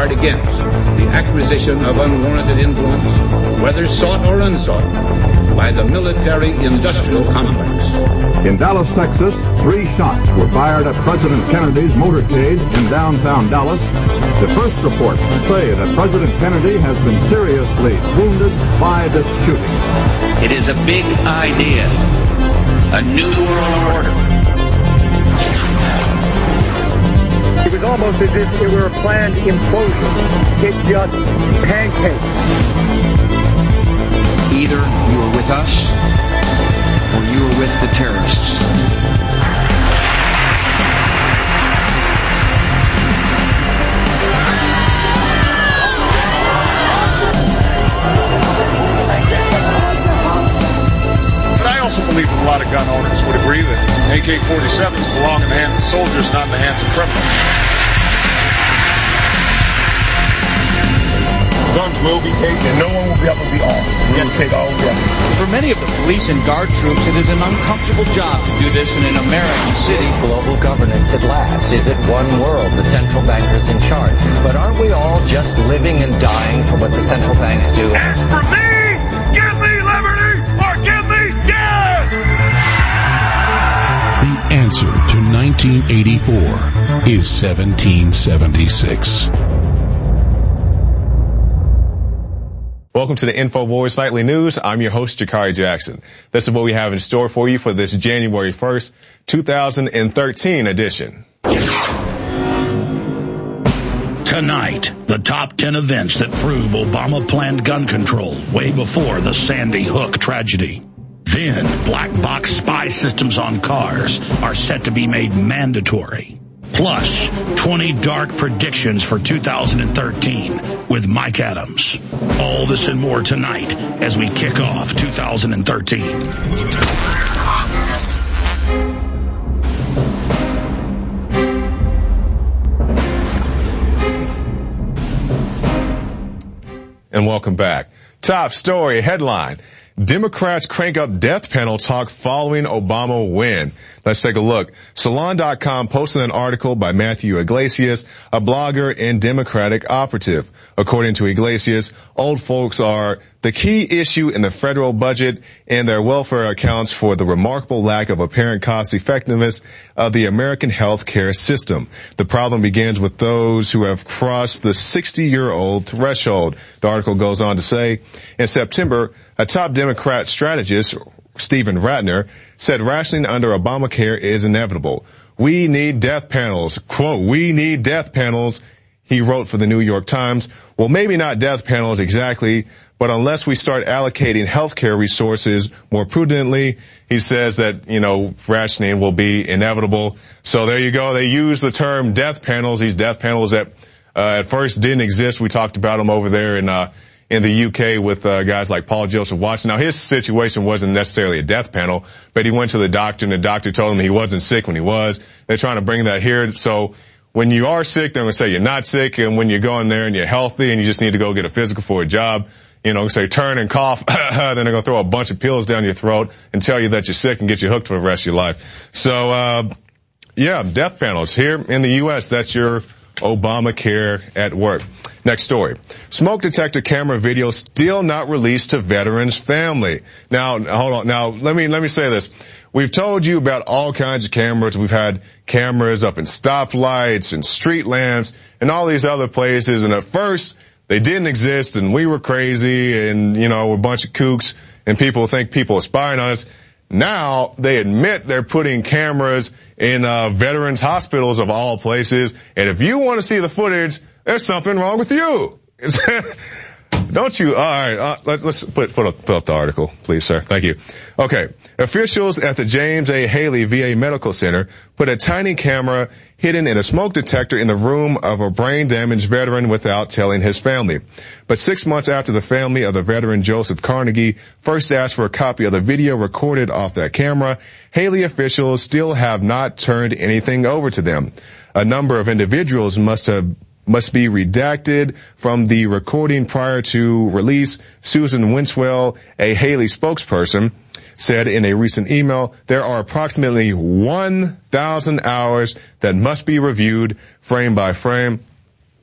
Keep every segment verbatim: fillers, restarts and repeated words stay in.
guard against the acquisition of unwarranted influence, whether sought or unsought, by the military-industrial complex. In Dallas, Texas, three shots were fired at President Kennedy's motorcade in downtown Dallas. The first reports say that President Kennedy has been seriously wounded by this shooting. It is a big idea, a new world order. It was almost as if it were a planned implosion. It just pancaked. Either you are with us, or you are with the terrorists. But I also believe that a lot of gun owners would agree that A K forty-sevens belong in the hands of soldiers, not in the hands of criminals. Guns will be taken. No one will be able to be armed. We will take all guns. For many of the police and guard troops, it is an uncomfortable job to do this in an American city. Global governance at last. Is it one world? The central bankers in charge. But aren't we all just living and dying for what the central banks do? As for me, give me liberty or give me death! The answer to nineteen eighty-four is seventeen seventy-six. Welcome to the InfoWars Nightly News. I'm your host, Jakari Jackson. This is what we have in store for you for this January first, two thousand thirteen edition. Tonight, the top ten events that prove Obama planned gun control way before the Sandy Hook tragedy. Then, black box spy systems on cars are set to be made mandatory. Plus, twenty dark predictions for two thousand thirteen with Mike Adams. All this and more tonight as we kick off two thousand thirteen. And welcome back. Top story headline. Democrats crank up death penalty talk following Obama win. Let's take a look. Salon dot com posted an article by Matthew Iglesias, a blogger and Democratic operative. According to Iglesias, old folks are the key issue in the federal budget, and their welfare accounts for the remarkable lack of apparent cost effectiveness of the American health care system. The problem begins with those who have crossed the sixty-year-old threshold. The article goes on to say, in September, a top Democrat strategist, Stephen Ratner, said rationing under Obamacare is inevitable. We need death panels. Quote, we need death panels, he wrote for the New York Times. Well, maybe not death panels exactly, but unless we start allocating healthcare resources more prudently, he says that, you know, rationing will be inevitable. So there you go. They use the term death panels, these death panels that uh, at first didn't exist. We talked about them over there in uh in the U K with uh, guys like Paul Joseph Watson. Now, his situation wasn't necessarily a death panel, but he went to the doctor, and the doctor told him he wasn't sick when he was. They're trying to bring that here. So when you are sick, they're going to say you're not sick, and when you go in there and you're healthy and you just need to go get a physical for a job, you know, say turn and cough, then they're going to throw a bunch of pills down your throat and tell you that you're sick and get you hooked for the rest of your life. So, uh, yeah, death panels here in the U S, that's your Obamacare at work. Next story. Smoke detector camera video still not released to veterans' family. Now, hold on. Now, let me, let me say this. We've told you about all kinds of cameras. We've had cameras up in stoplights and street lamps and all these other places. And at first, they didn't exist and we were crazy and, you know, a bunch of kooks and people think people are spying on us. Now they admit they're putting cameras in uh, veterans hospitals of all places. And if you want to see the footage, there's something wrong with you. Don't you? All right. Uh, let, let's put, put, up, put up the article, please, sir. Thank you. Okay. Officials at the James A. Haley V A Medical Center put a tiny camera hidden in a smoke detector in the room of a brain-damaged veteran without telling his family. But six months after the family of the veteran Joseph Carnegie first asked for a copy of the video recorded off that camera, Haley officials still have not turned anything over to them. A number of individuals must have must be redacted from the recording prior to release. Susan Winswell, a Haley spokesperson, said in a recent email, there are approximately one thousand hours that must be reviewed frame by frame.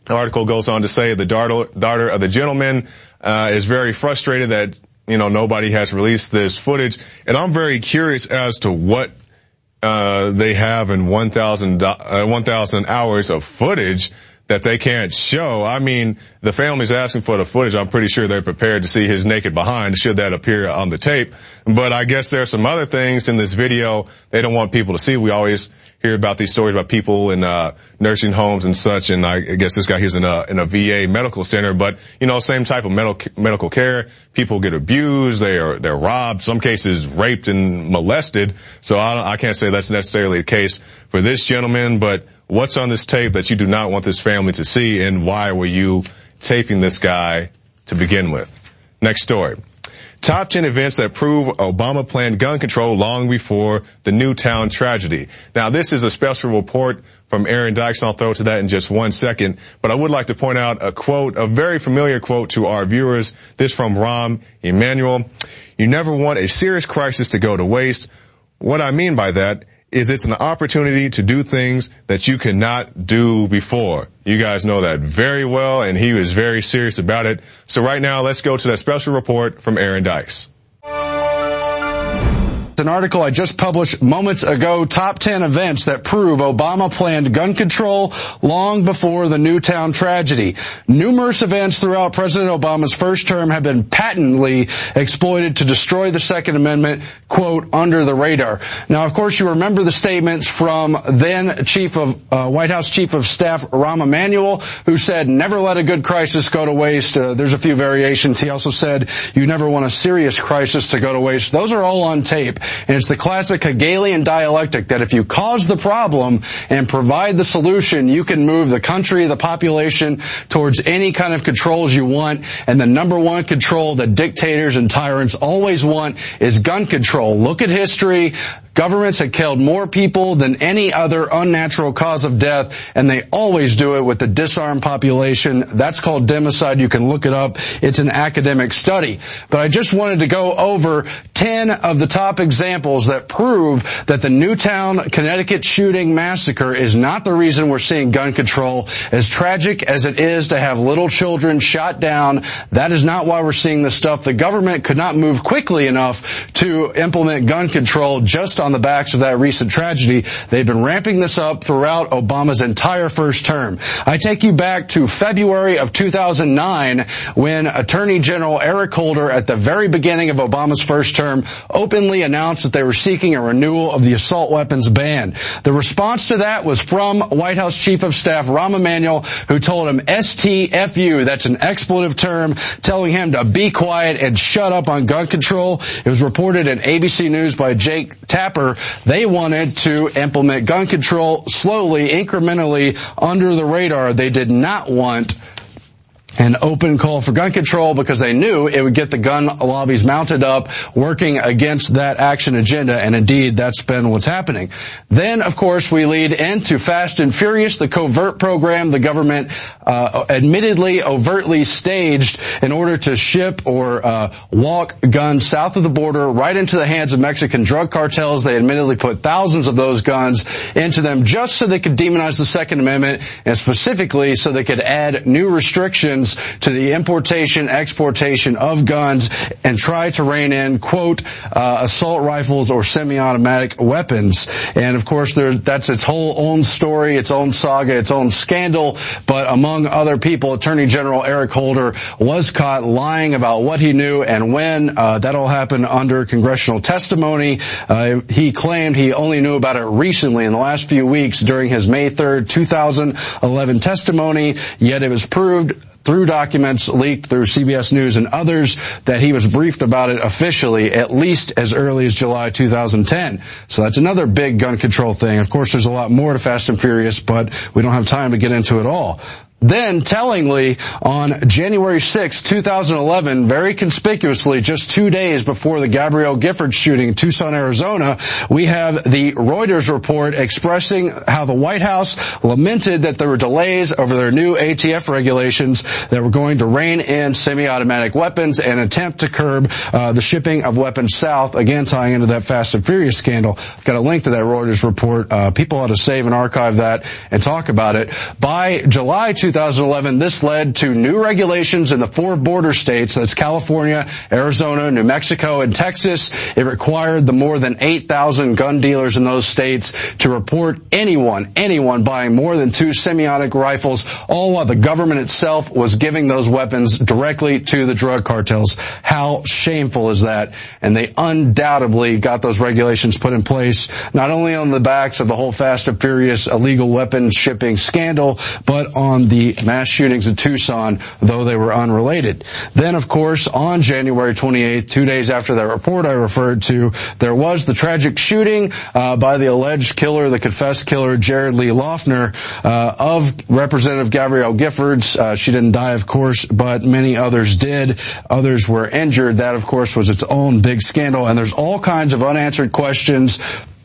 The article goes on to say the daughter, daughter of the gentleman uh, is very frustrated that, you know, nobody has released this footage. And I'm very curious as to what uh they have in one thousand uh, one thousand hours of footage that they can't show. I mean, the family's asking for the footage. I'm pretty sure they're prepared to see his naked behind should that appear on the tape. But I guess there's some other things in this video they don't want people to see. We always hear about these stories about people in uh nursing homes and such, and I guess this guy he's in a in a V A medical center, but you know, same type of medical medical care. People get abused, they are they're robbed, some cases raped and molested. So I, I can't say that's necessarily the case for this gentleman, but what's on this tape that you do not want this family to see, and why were you taping this guy to begin with? Next story. Top ten events that prove Obama planned gun control long before the Newtown tragedy. Now, this is a special report from Aaron Dykes, and I'll throw to that in just one second. But I would like to point out a quote, a very familiar quote to our viewers. This from Rahm Emanuel. You never want a serious crisis to go to waste. What I mean by that is it's an opportunity to do things that you cannot do before. You guys know that very well, and he was very serious about it. So right now, let's go to that special report from Aaron Dykes. An article I just published moments ago, top ten events that prove Obama planned gun control long before the Newtown tragedy. Numerous events throughout President Obama's first term have been patently exploited to destroy the Second Amendment, quote, under the radar. Now, of course, you remember the statements from then Chief of uh, White House Chief of Staff Rahm Emanuel, who said, never let a good crisis go to waste. Uh, there's a few variations. He also said, you never want a serious crisis to go to waste. Those are all on tape. And it's the classic Hegelian dialectic that if you cause the problem and provide the solution, you can move the country, the population towards any kind of controls you want. And the number one control that dictators and tyrants always want is gun control. Look at history. Governments have killed more people than any other unnatural cause of death, and they always do it with the disarmed population. That's called democide. You can look it up. It's an academic study. But I just wanted to go over ten of the top examples that prove that the Newtown, Connecticut shooting massacre is not the reason we're seeing gun control. As tragic as it is to have little children shot down, that is not why we're seeing this stuff. The government could not move quickly enough to implement gun control just on the backs of that recent tragedy. They've been ramping this up throughout Obama's entire first term. I take you back to February of two thousand nine when Attorney General Eric Holder, at the very beginning of Obama's first term, openly announced that they were seeking a renewal of the assault weapons ban. The response to that was from White House Chief of Staff Rahm Emanuel, who told him S T F U, that's an expletive term, telling him to be quiet and shut up on gun control. It was reported in A B C News by Jake Tapper. They wanted to implement gun control slowly, incrementally, under the radar. They did not want an open call for gun control because they knew it would get the gun lobbies mounted up, working against that action agenda, and indeed that's been what's happening. Then, of course, we lead into Fast and Furious, the covert program the government uh admittedly overtly staged in order to ship or uh walk guns south of the border right into the hands of Mexican drug cartels. They admittedly put thousands of those guns into them just so they could demonize the Second Amendment, and specifically so they could add new restrictions to the importation, exportation of guns and try to rein in, quote, uh, assault rifles or semi-automatic weapons. And of course, there, that's its whole own story, its own saga, its own scandal. But among other people, Attorney General Eric Holder was caught lying about what he knew and when. Uh, that all happened under congressional testimony. Uh, he claimed he only knew about it recently in the last few weeks during his May third, two thousand eleven testimony, yet it was proved through documents leaked through C B S News and others that he was briefed about it officially at least as early as July two thousand ten. So that's another big gun control thing. Of course, there's a lot more to Fast and Furious, but we don't have time to get into it all. Then, tellingly, on January sixth, two thousand eleven, very conspicuously, just two days before the Gabrielle Giffords shooting in Tucson, Arizona, we have the Reuters report expressing how the White House lamented that there were delays over their new A T F regulations that were going to rein in semi-automatic weapons and attempt to curb uh, the shipping of weapons south, again tying into that Fast and Furious scandal. I've got a link to that Reuters report. Uh, people ought to save and archive that and talk about it. By July two thousand eleven, this led to new regulations in the four border states, that's California, Arizona, New Mexico, and Texas. It required the more than eight thousand gun dealers in those states to report anyone, anyone buying more than two semi-automatic rifles, all while the government itself was giving those weapons directly to the drug cartels. How shameful is that? And they undoubtedly got those regulations put in place, not only on the backs of the whole Fast and Furious illegal weapons shipping scandal, but on the mass shootings in Tucson, though they were unrelated. Then, of course, on January twenty-eighth, two days after that report I referred to, there was the tragic shooting uh, by the alleged killer, the confessed killer, Jared Lee Loughner, uh, of Representative Gabrielle Giffords. Uh, she didn't die, of course, but many others did. Others were injured. That, of course, was its own big scandal, and there's all kinds of unanswered questions.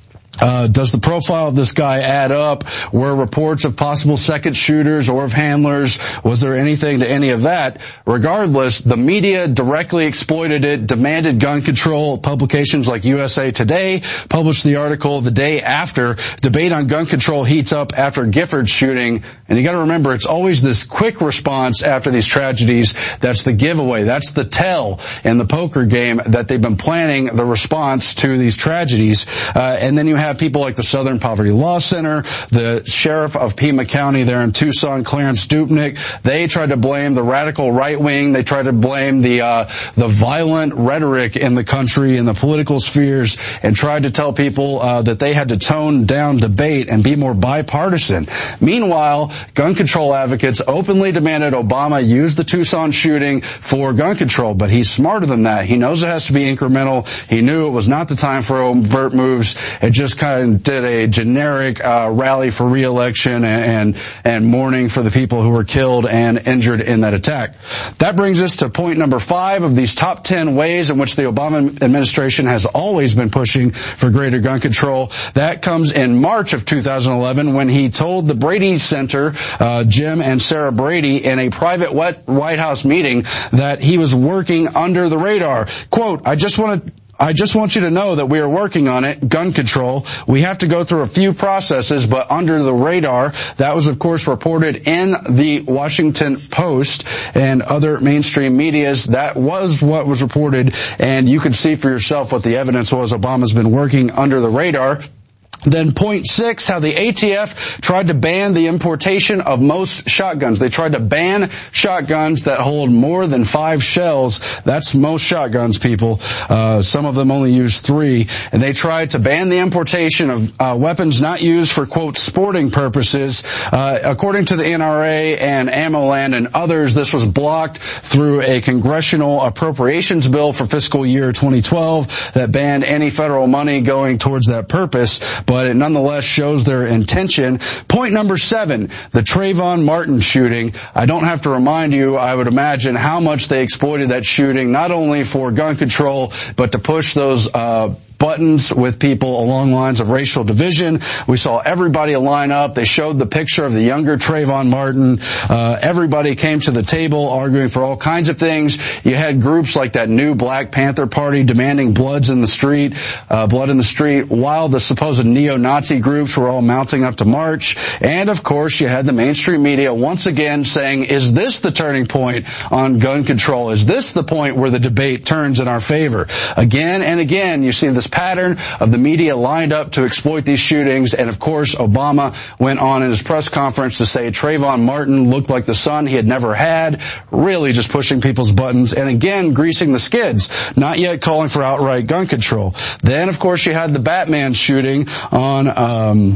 Uh, does the profile of this guy add up? Were reports of possible second shooters or of handlers? Was there anything to any of that? Regardless, the media directly exploited it, demanded gun control. Publications like U S A Today published the article the day after. Debate on gun control heats up after Giffords shooting. And you got to remember, it's always this quick response after these tragedies that's the giveaway. That's the tell in the poker game that they've been planning the response to these tragedies. Uh, and then you have people like the Southern Poverty Law Center, the sheriff of Pima County there in Tucson, Clarence Dupnick. They tried to blame the radical right wing. They tried to blame the uh, the violent rhetoric in the country and the political spheres, and tried to tell people uh, that they had to tone down debate and be more bipartisan. Meanwhile, gun control advocates openly demanded Obama use the Tucson shooting for gun control, but he's smarter than that. He knows it has to be incremental. He knew it was not the time for overt moves. It just kind of did a generic uh, rally for re-election and, and and mourning for the people who were killed and injured in that attack. That brings us to point number five of these top ten ways in which the Obama administration has always been pushing for greater gun control. That comes in March of two thousand eleven when he told the Brady Center, uh, Jim and Sarah Brady, in a private White House meeting that he was working under the radar. Quote, I just want to I just want you to know that we are working on it, gun control. We have to go through a few processes, but under the radar. That was, of course, reported in the Washington Post and other mainstream medias. That was what was reported, and you can see for yourself what the evidence was. Obama's been working under the radar. Then point six, how the A T F tried to ban the importation of most shotguns. They tried to ban shotguns that hold more than five shells. That's most shotguns, people. Uh, some of them only use three. And they tried to ban the importation of uh, weapons not used for, quote, sporting purposes. Uh, according to the N R A and AmmoLand and others, this was blocked through a congressional appropriations bill for fiscal year twenty twelve that banned any federal money going towards that purpose. But it nonetheless shows their intention. Point number seven, the Trayvon Martin shooting. I don't have to remind you, I would imagine, how much they exploited that shooting, not only for gun control, but to push those uh buttons with people along lines of racial division. We saw everybody line up. They showed the picture of the younger Trayvon Martin. Uh, everybody came to the table arguing for all kinds of things. You had groups like that new Black Panther Party demanding bloods in the street, uh, blood in the street, while the supposed neo-Nazi groups were all mounting up to march. And of course, you had the mainstream media once again saying, is this the turning point on gun control? Is this the point where the debate turns in our favor? Again and again, you see this pattern of the media lined up to exploit these shootings. And of course, Obama went on in his press conference to say Trayvon Martin looked like the son he had never had, really just pushing people's buttons and again greasing the skids, not yet calling for outright gun control. Then, of course, you had the Batman shooting on um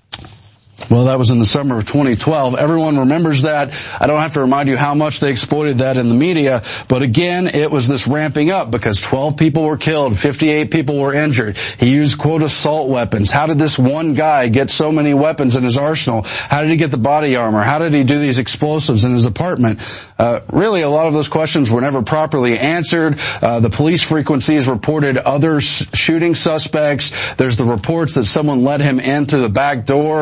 Well, that was in the summer of twenty twelve. Everyone remembers that. I don't have to remind you how much they exploited that in the media. But again, it was this ramping up because twelve people were killed, fifty-eight people were injured. He used, quote, assault weapons. How did this one guy get so many weapons in his arsenal? How did he get the body armor? How did he do these explosives in his apartment? Uh, really, a lot of those questions were never properly answered. Uh, the police frequencies reported other s- shooting suspects. There's the reports that someone let him in through the back door. And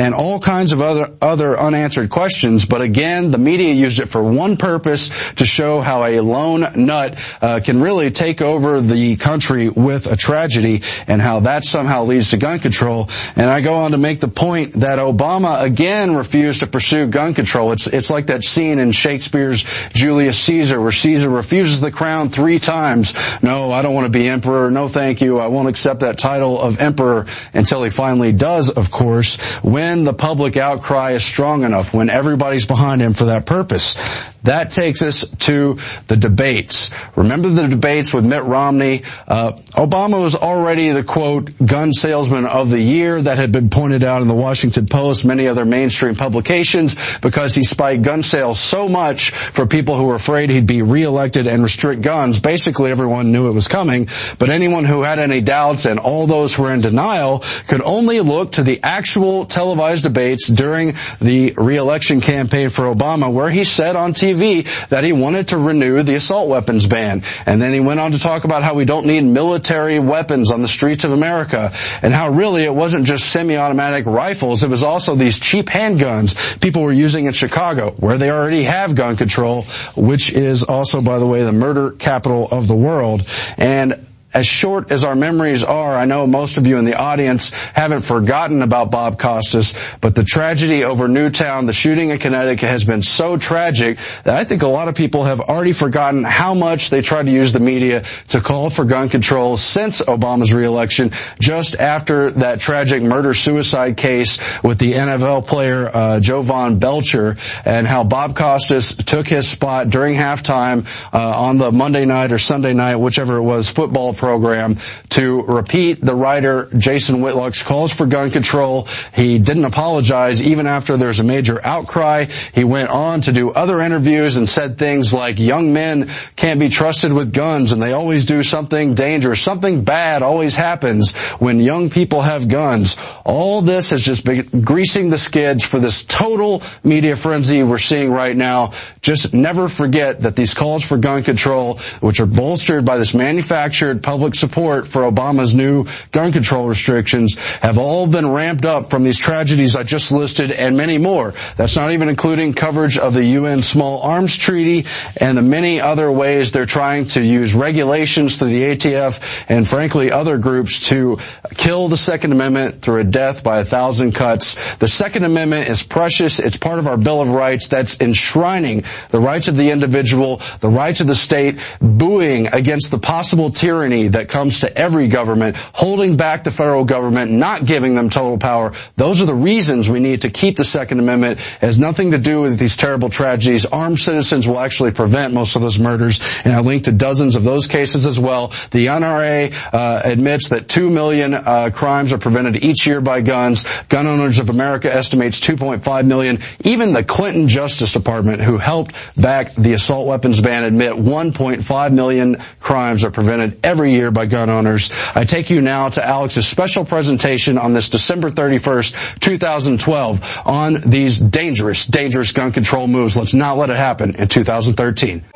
and all kinds of other, other unanswered questions. But again, the media used it for one purpose, to show how a lone nut uh, can really take over the country with a tragedy, and how that somehow leads to gun control. And I go on to make the point that Obama again refused to pursue gun control. It's it's like that scene in Shakespeare's Julius Caesar, where Caesar refuses the crown three times. No, I don't want to be emperor. No, thank you. I won't accept that title of emperor, until he finally does, of course, when the public outcry is strong enough, when everybody's behind him for that purpose. That takes us to the debates. Remember the debates with Mitt Romney? Uh, Obama was already the, quote, gun salesman of the year. That had been pointed out in the Washington Post, many other mainstream publications, because he spiked gun sales so much for people who were afraid he'd be reelected and restrict guns. Basically, everyone knew it was coming, but anyone who had any doubts, and all those who were in denial, could only look to the actual televised debates during the reelection campaign for Obama, where he said on T V that he wanted to renew the assault weapons ban. And then he went on to talk about how we don't need military weapons on the streets of America, and how really it wasn't just semi-automatic rifles, it was also these cheap handguns people were using in Chicago, where they already have gun control, which is also, by the way, the murder capital of the world. And as short as our memories are, I know most of you in the audience haven't forgotten about Bob Costas, but the tragedy over Newtown, the shooting in Connecticut, has been so tragic that I think a lot of people have already forgotten how much they tried to use the media to call for gun control since Obama's reelection, just after that tragic murder-suicide case with the N F L player uh, Jovan Belcher, and how Bob Costas took his spot during halftime uh, on the Monday night or Sunday night, whichever it was, football program, to repeat the writer Jason Whitlock's calls for gun control. He didn't apologize even after there was a major outcry. He went on to do other interviews and said things like, young men can't be trusted with guns, and they always do something dangerous. Something bad always happens when young people have guns. All this has just been greasing the skids for this total media frenzy we're seeing right now. Just never forget that these calls for gun control, which are bolstered by this manufactured public support for Obama's new gun control restrictions, have all been ramped up from these tragedies I just listed and many more. That's not even including coverage of the U N Small Arms Treaty and the many other ways they're trying to use regulations through the A T F and, frankly, other groups to kill the Second Amendment through a death by a thousand cuts. The Second Amendment is precious. It's part of our Bill of Rights that's enshrining the rights of the individual, the rights of the state, buoying against the possible tyranny that comes to every government, holding back the federal government, not giving them total power. Those are the reasons we need to keep the Second Amendment. It has nothing to do with these terrible tragedies. Armed citizens will actually prevent most of those murders, and I linked to dozens of those cases as well. The N R A uh, admits that two million uh, crimes are prevented each year by guns. Gun Owners of America estimates two point five million. Even the Clinton Justice Department, who helped back the assault weapons ban, admit one point five million crimes are prevented every year by gun owners. I take you now to Alex's special presentation on this December thirty-first, two thousand twelve on these dangerous, dangerous gun control moves. Let's not let it happen in two thousand thirteen.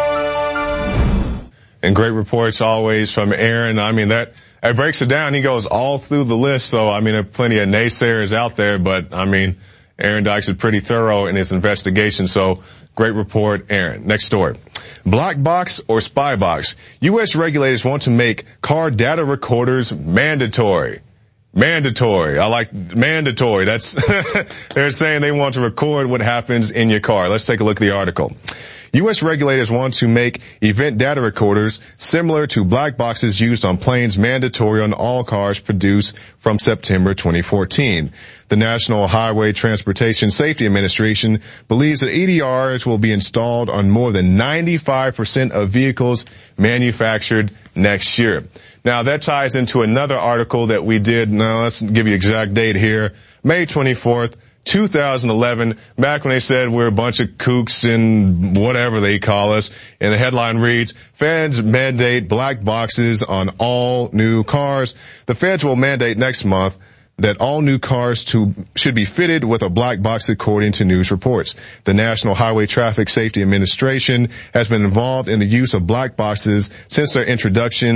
And great reports always from Aaron. I mean, that, it breaks it down. He goes all through the list. So, I mean, there are plenty of naysayers out there, but I mean, Aaron Dykes is pretty thorough in his investigation. So great report, Aaron. Next story. Black box or spy box? U S regulators want to make car data recorders mandatory. Mandatory. I like mandatory. That's, they're saying they want to record what happens in your car. Let's take a look at the article. U S regulators want to make event data recorders similar to black boxes used on planes mandatory on all cars produced from September twenty fourteen. The National Highway Transportation Safety Administration believes that E D Rs will be installed on more than ninety-five percent of vehicles manufactured next year. Now, that ties into another article that we did. Now, let's give you exact date here. May twenty-fourth, two thousand eleven, back when they said we're a bunch of kooks and whatever they call us. And the headline reads, Feds mandate black boxes on all new cars. The feds will mandate next month that all new cars to, should be fitted with a black box, according to news reports. The National Highway Traffic Safety Administration has been involved in the use of black boxes since their introductions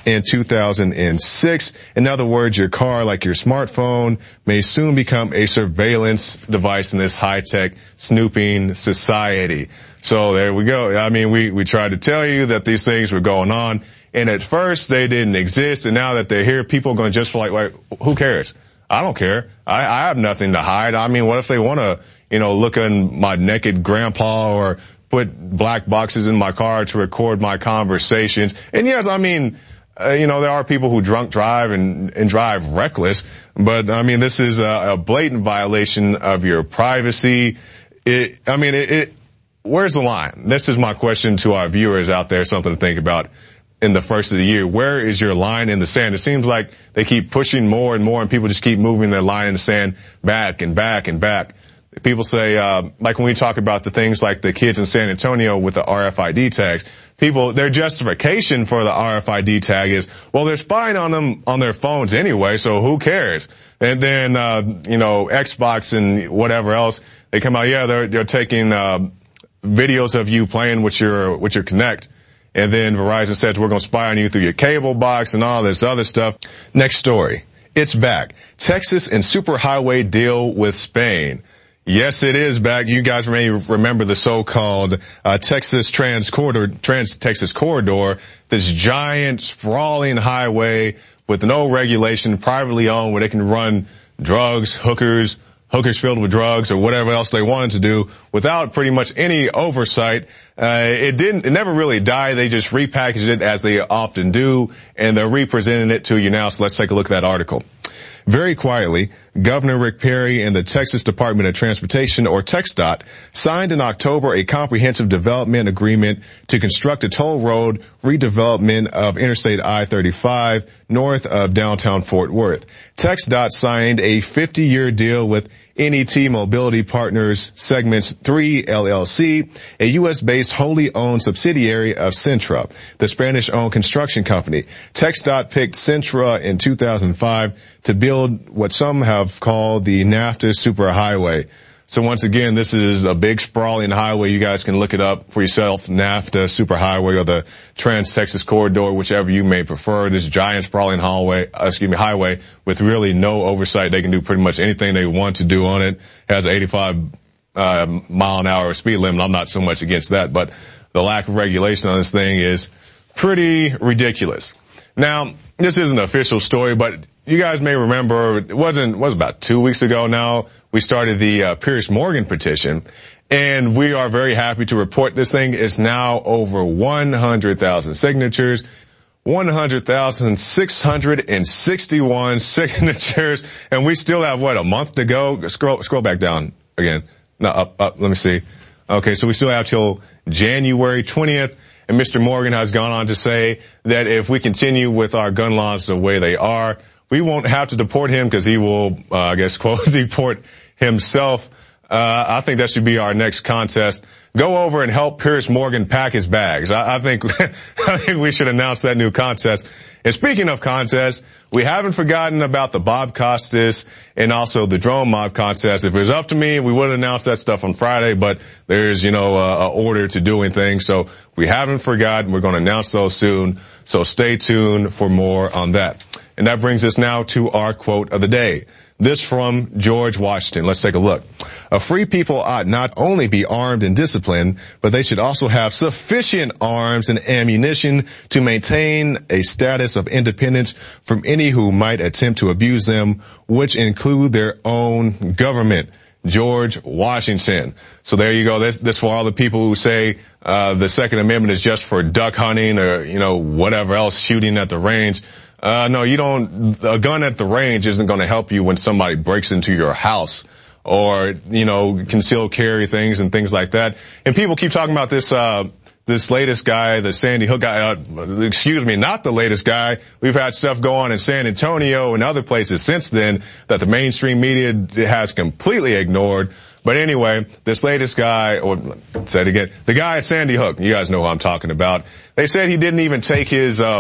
in two thousand six. In other words, your car, like your smartphone, may soon become a surveillance device in this high-tech snooping society. So there we go. I mean, we, we tried to tell you that these things were going on, and at first they didn't exist, and now that they're here, people are going to just feel like, like, who cares? I don't care. I, I have nothing to hide. I mean, what if they want to, you know, look in my naked grandpa or put black boxes in my car to record my conversations? And yes, I mean, uh, you know, there are people who drunk drive and, and drive reckless, but I mean, this is a, a blatant violation of your privacy. It, I mean, it, it, where's the line? This is my question to our viewers out there, something to think about. In the first of the year, where is your line in the sand? It seems like they keep pushing more and more, and people just keep moving their line in the sand back and back and back. People say, uh, like when we talk about the things like the kids in San Antonio with the R F I D tags, people, their justification for the R F I D tag is, well, they're spying on them on their phones anyway, so who cares? And then, uh, you know, Xbox and whatever else, they come out, yeah, they're, they're taking, uh, videos of you playing with your, with your Kinect. And then Verizon says we're going to spy on you through your cable box and all this other stuff. Next story. It's back. Texas and superhighway deal with Spain. Yes, it is back. You guys may remember the so-called uh, Texas Trans Corridor, Trans Texas Corridor, this giant sprawling highway with no regulation, privately owned, where they can run drugs, hookers, hookers filled with drugs or whatever else they wanted to do without pretty much any oversight. Uh, it didn't, it never really died. They just repackaged it as they often do, and they're representing it to you now. So let's take a look at that article. Very quietly, Governor Rick Perry and the Texas Department of Transportation, or TxDOT, signed in October a comprehensive development agreement to construct a toll road redevelopment of Interstate I thirty-five north of downtown Fort Worth. TxDOT signed a fifty-year deal with N E T Mobility Partners Segments three L L C, a U S-based wholly owned subsidiary of Cintra, the Spanish-owned construction company. TxDOT picked Cintra in two thousand five to build what some have called the NAFTA Superhighway. So once again, this is a big sprawling highway. You guys can look it up for yourself, NAFTA Superhighway or the Trans-Texas Corridor, whichever you may prefer. This giant sprawling hallway, uh, excuse me, highway with really no oversight. They can do pretty much anything they want to do on it. It has an eighty-five uh, mile an hour speed limit. I'm not so much against that, but the lack of regulation on this thing is pretty ridiculous. Now, this isn't an official story, but you guys may remember it wasn't, it was about two weeks ago now. We started the uh, Piers Morgan petition, and we are very happy to report this thing is now over one hundred thousand signatures, one hundred thousand six hundred sixty-one signatures, and we still have, what, a month to go? Scroll, scroll back down again. No, up, up, let me see. Okay, so we still have till January twentieth, and Mister Morgan has gone on to say that if we continue with our gun laws the way they are, we won't have to deport him because he will, uh, I guess, quote, deport himself. Uh, I think that should be our next contest. Go over and help Piers Morgan pack his bags. I, I think, I think we should announce that new contest. And speaking of contests, we haven't forgotten about the Bob Costas and also the drone mob contest. If it was up to me, we would announce that stuff on Friday, but there's, you know, a, a order to doing things. So we haven't forgotten. We're going to announce those soon. So stay tuned for more on that. And that brings us now to our quote of the day. This from George Washington. Let's take a look. A free people ought not only be armed and disciplined, but they should also have sufficient arms and ammunition to maintain a status of independence from any who might attempt to abuse them, which include their own government. George Washington. So there you go. That's, that's for all the people who say uh the Second Amendment is just for duck hunting or, you know, whatever else, shooting at the range. Uh, no, you don't, a gun at the range isn't going to help you when somebody breaks into your house or, you know, concealed carry things and things like that. And people keep talking about this, uh, this latest guy, the Sandy Hook guy, uh, excuse me, not the latest guy. We've had stuff go on in San Antonio and other places since then that the mainstream media has completely ignored. But anyway, this latest guy, or say it again, the guy at Sandy Hook, you guys know who I'm talking about. They said he didn't even take his, uh,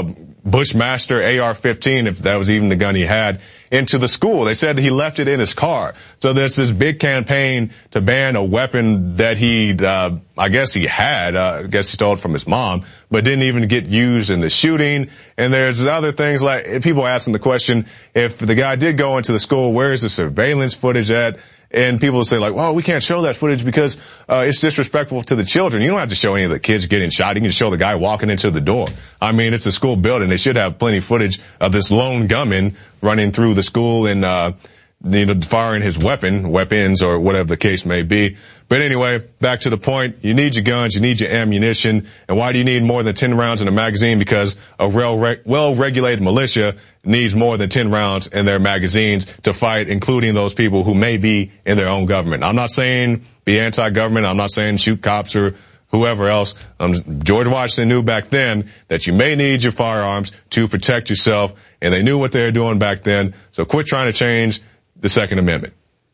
Bushmaster A R fifteen, if that was even the gun he had, into the school. They said he left it in his car. So there's this big campaign to ban a weapon that he, uh, I guess he had, uh, I guess he stole it from his mom, but didn't even get used in the shooting. And there's other things like people asking the question, if the guy did go into the school, where is the surveillance footage at? And people will say like, well, we can't show that footage because uh it's disrespectful to the children. You don't have to show any of the kids getting shot. You can show the guy walking into the door. I mean, it's a school building. They should have plenty of footage of this lone gunman running through the school and, uh, you know, firing his weapon, weapons, or whatever the case may be. But anyway, back to the point. You need your guns. You need your ammunition. And why do you need more than ten rounds in a magazine? Because a well-regulated militia needs more than ten rounds in their magazines to fight, including those people who may be in their own government. I'm not saying be anti-government. I'm not saying shoot cops or whoever else. Um, George Washington knew back then that you may need your firearms to protect yourself, and they knew what they were doing back then. So quit trying to change the Second Amendment.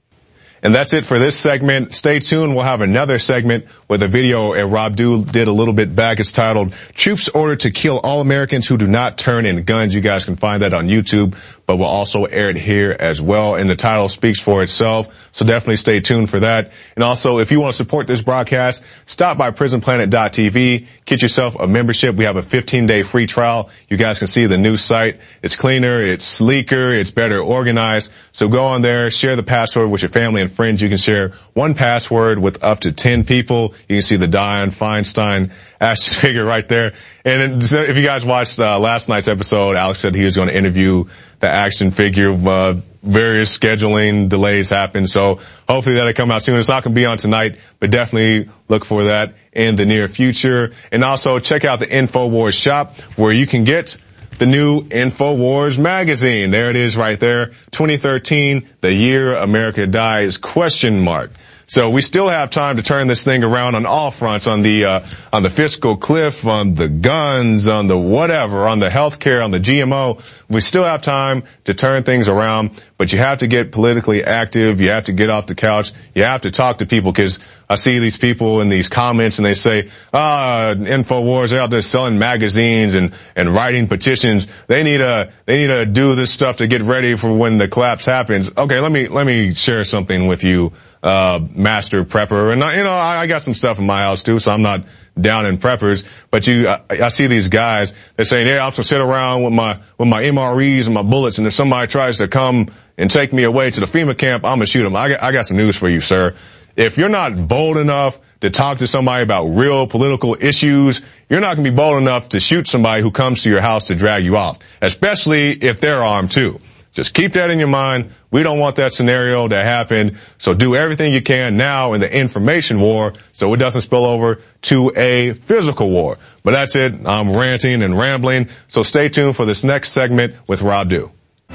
And that's it for this segment. Stay tuned. We'll have another segment with a video that Rob Dew did a little bit back. It's titled, Troops Ordered to Kill All Americans Who Do Not Turn in Guns. You guys can find that on YouTube, but we'll also air it here as well. And the title speaks for itself, so definitely stay tuned for that. And also, if you want to support this broadcast, stop by prison planet dot t v. Get yourself a membership. We have a fifteen day free trial. You guys can see the new site. It's cleaner, it's sleeker, it's better organized. So go on there, share the password with your family and friends. You can share one password with up to ten people. You can see the Dianne Feinstein action figure right there. And if you guys watched uh, last night's episode, Alex said he was going to interview the action figure. Uh, various scheduling delays happened, so hopefully that'll come out soon. It's not going to be on tonight, but definitely look for that in the near future. And also check out the InfoWars shop where you can get the new InfoWars magazine. There it is right there. twenty thirteen, the year America dies, question mark. So we still have time to turn this thing around on all fronts, on the, uh, on the fiscal cliff, on the guns, on the whatever, on the healthcare, on the G M O. We still have time to turn things around, but you have to get politically active. You have to get off the couch. You have to talk to people, because I see these people in these comments and they say, ah, InfoWars, they're out there selling magazines and, and writing petitions. They need to, they need to do this stuff to get ready for when the collapse happens. Okay, let me, let me share something with you, uh, master prepper. And I, you know, I, I got some stuff in my house too, so I'm not down in preppers, but you, I, I see these guys, they're saying, yeah, I'm supposed to sit around with my, with my M R Es and my bullets, and if somebody tries to come and take me away to the FEMA camp, I'm gonna shoot them. I got, I got some news for you, sir. If you're not bold enough to talk to somebody about real political issues, you're not gonna be bold enough to shoot somebody who comes to your house to drag you off, especially if they're armed too. Just keep that in your mind. We don't want that scenario to happen. So do everything you can now in the information war so it doesn't spill over to a physical war. But that's it. I'm ranting and rambling. So stay tuned for this next segment with Rob Dew.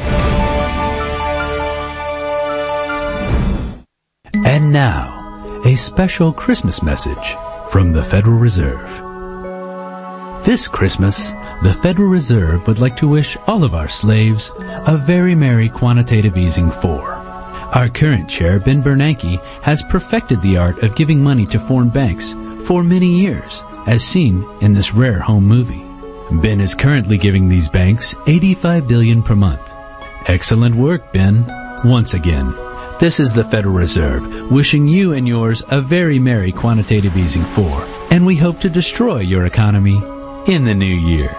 And now, a special Christmas message from the Federal Reserve. This Christmas, the Federal Reserve would like to wish all of our slaves a very merry quantitative easing four. Our current chair, Ben Bernanke, has perfected the art of giving money to foreign banks for many years, as seen in this rare home movie. Ben is currently giving these banks eighty-five billion dollars per month. Excellent work, Ben. Once again, this is the Federal Reserve wishing you and yours a very merry quantitative easing four, and we hope to destroy your economy in the new year.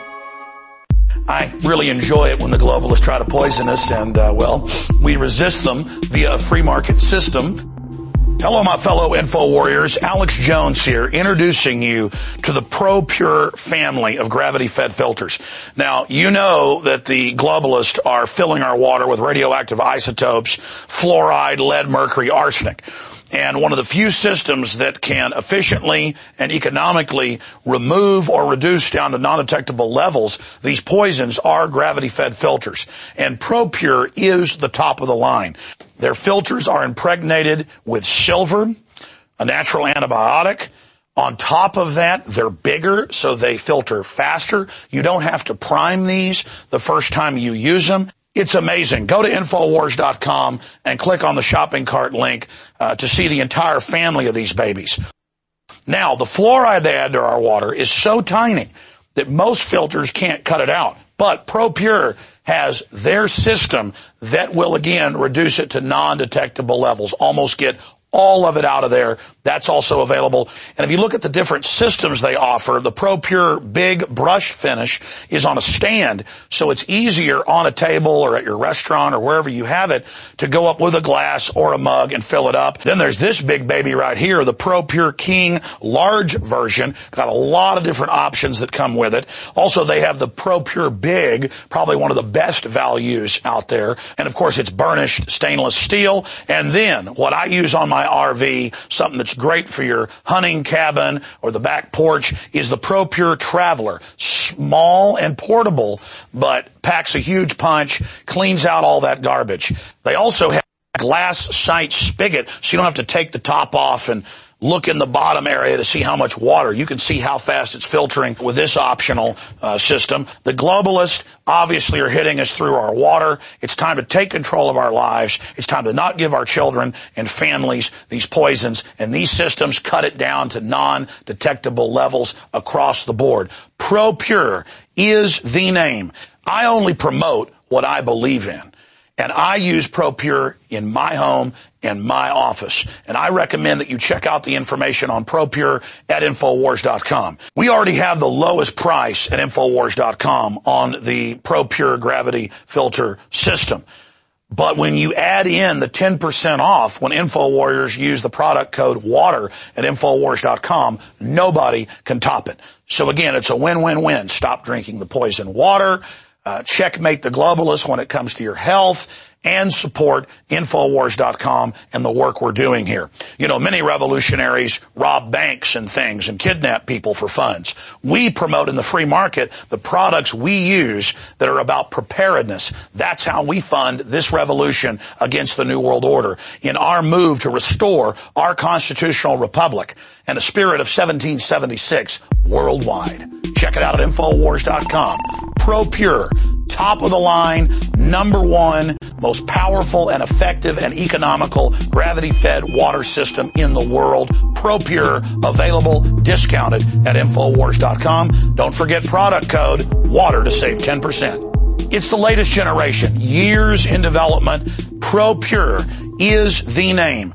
I really enjoy it when the globalists try to poison us, and, uh, well, we resist them via a free market system. Hello, my fellow Info Warriors. Alex Jones here, introducing you to the ProPure family of gravity-fed filters. Now, you know that the globalists are filling our water with radioactive isotopes, fluoride, lead, mercury, arsenic. And one of the few systems that can efficiently and economically remove or reduce down to non-detectable levels these poisons are gravity-fed filters. And ProPure is the top of the line. Their filters are impregnated with silver, a natural antibiotic. On top of that, they're bigger, so they filter faster. You don't have to prime these the first time you use them. It's amazing. Go to Infowars dot com and click on the shopping cart link uh, to see the entire family of these babies. Now, the fluoride they add to our water is so tiny that most filters can't cut it out. But ProPure has their system that will, again, reduce it to non-detectable levels, almost get all of it out of there. That's also available. And if you look at the different systems they offer, the ProPure Big Brush Finish is on a stand, so it's easier on a table or at your restaurant or wherever you have it to go up with a glass or a mug and fill it up. Then there's this big baby right here, the ProPure King large version. Got a lot of different options that come with it. Also, they have the ProPure Big, probably one of the best values out there. And of course, it's burnished stainless steel. And then what I use on my R V, something that's great for your hunting cabin or the back porch, is the ProPure Traveler. Small and portable, but packs a huge punch, cleans out all that garbage. They also have a glass sight spigot, so you don't have to take the top off and look in the bottom area to see how much water. You can see how fast it's filtering with this optional uh, system. The globalists obviously are hitting us through our water. It's time to take control of our lives. It's time to not give our children and families these poisons. And these systems cut it down to non-detectable levels across the board. ProPure is the name. I only promote what I believe in. And I use ProPure in my home and my office. And I recommend that you check out the information on ProPure at Infowars dot com. We already have the lowest price at Infowars dot com on the ProPure Gravity Filter system. But when you add in the ten percent off when InfoWarriors use the product code WATER at Infowars dot com, nobody can top it. So again, it's a win-win-win. Stop drinking the poison water. Uh, checkmate the globalists when it comes to your health, and support Infowars dot com and the work we're doing here. You know, many revolutionaries rob banks and things and kidnap people for funds. We promote in the free market the products we use that are about preparedness. That's how we fund this revolution against the New World Order in our move to restore our constitutional republic and a spirit of seventeen seventy-six worldwide. Check it out at Infowars dot com. ProPure, top of the line, number one, most powerful and effective and economical gravity-fed water system in the world. ProPure, available, discounted at Infowars dot com. Don't forget product code WATER to save ten percent. It's the latest generation, years in development. ProPure is the name.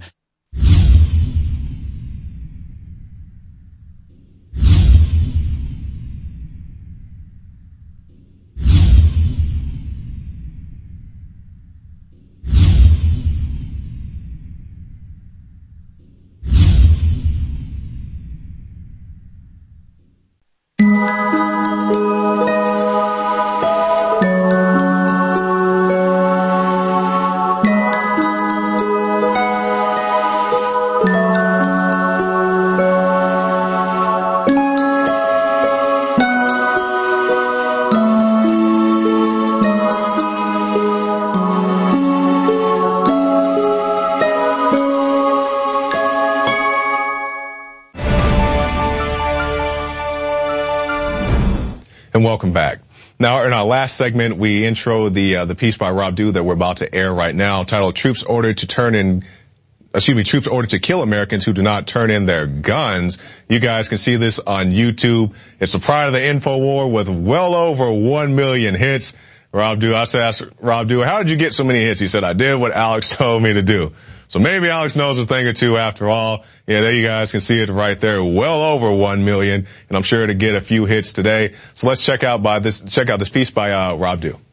Welcome back. Now, in our last segment, we intro the uh, the piece by Rob Dew that we're about to air right now, titled "Troops Ordered to Turn in." Excuse me, troops ordered to kill Americans who do not turn in their guns. You guys can see this on YouTube. It's the pride of the InfoWar with well over one million hits. Rob Dew, I asked Rob Dew, how did you get so many hits? He said, I did what Alex told me to do. So maybe Alex knows a thing or two after all. Yeah, there you guys can see it right there. Well over one million. And I'm sure to get a few hits today. So let's check out by this, check out this piece by, uh, Rob Dew.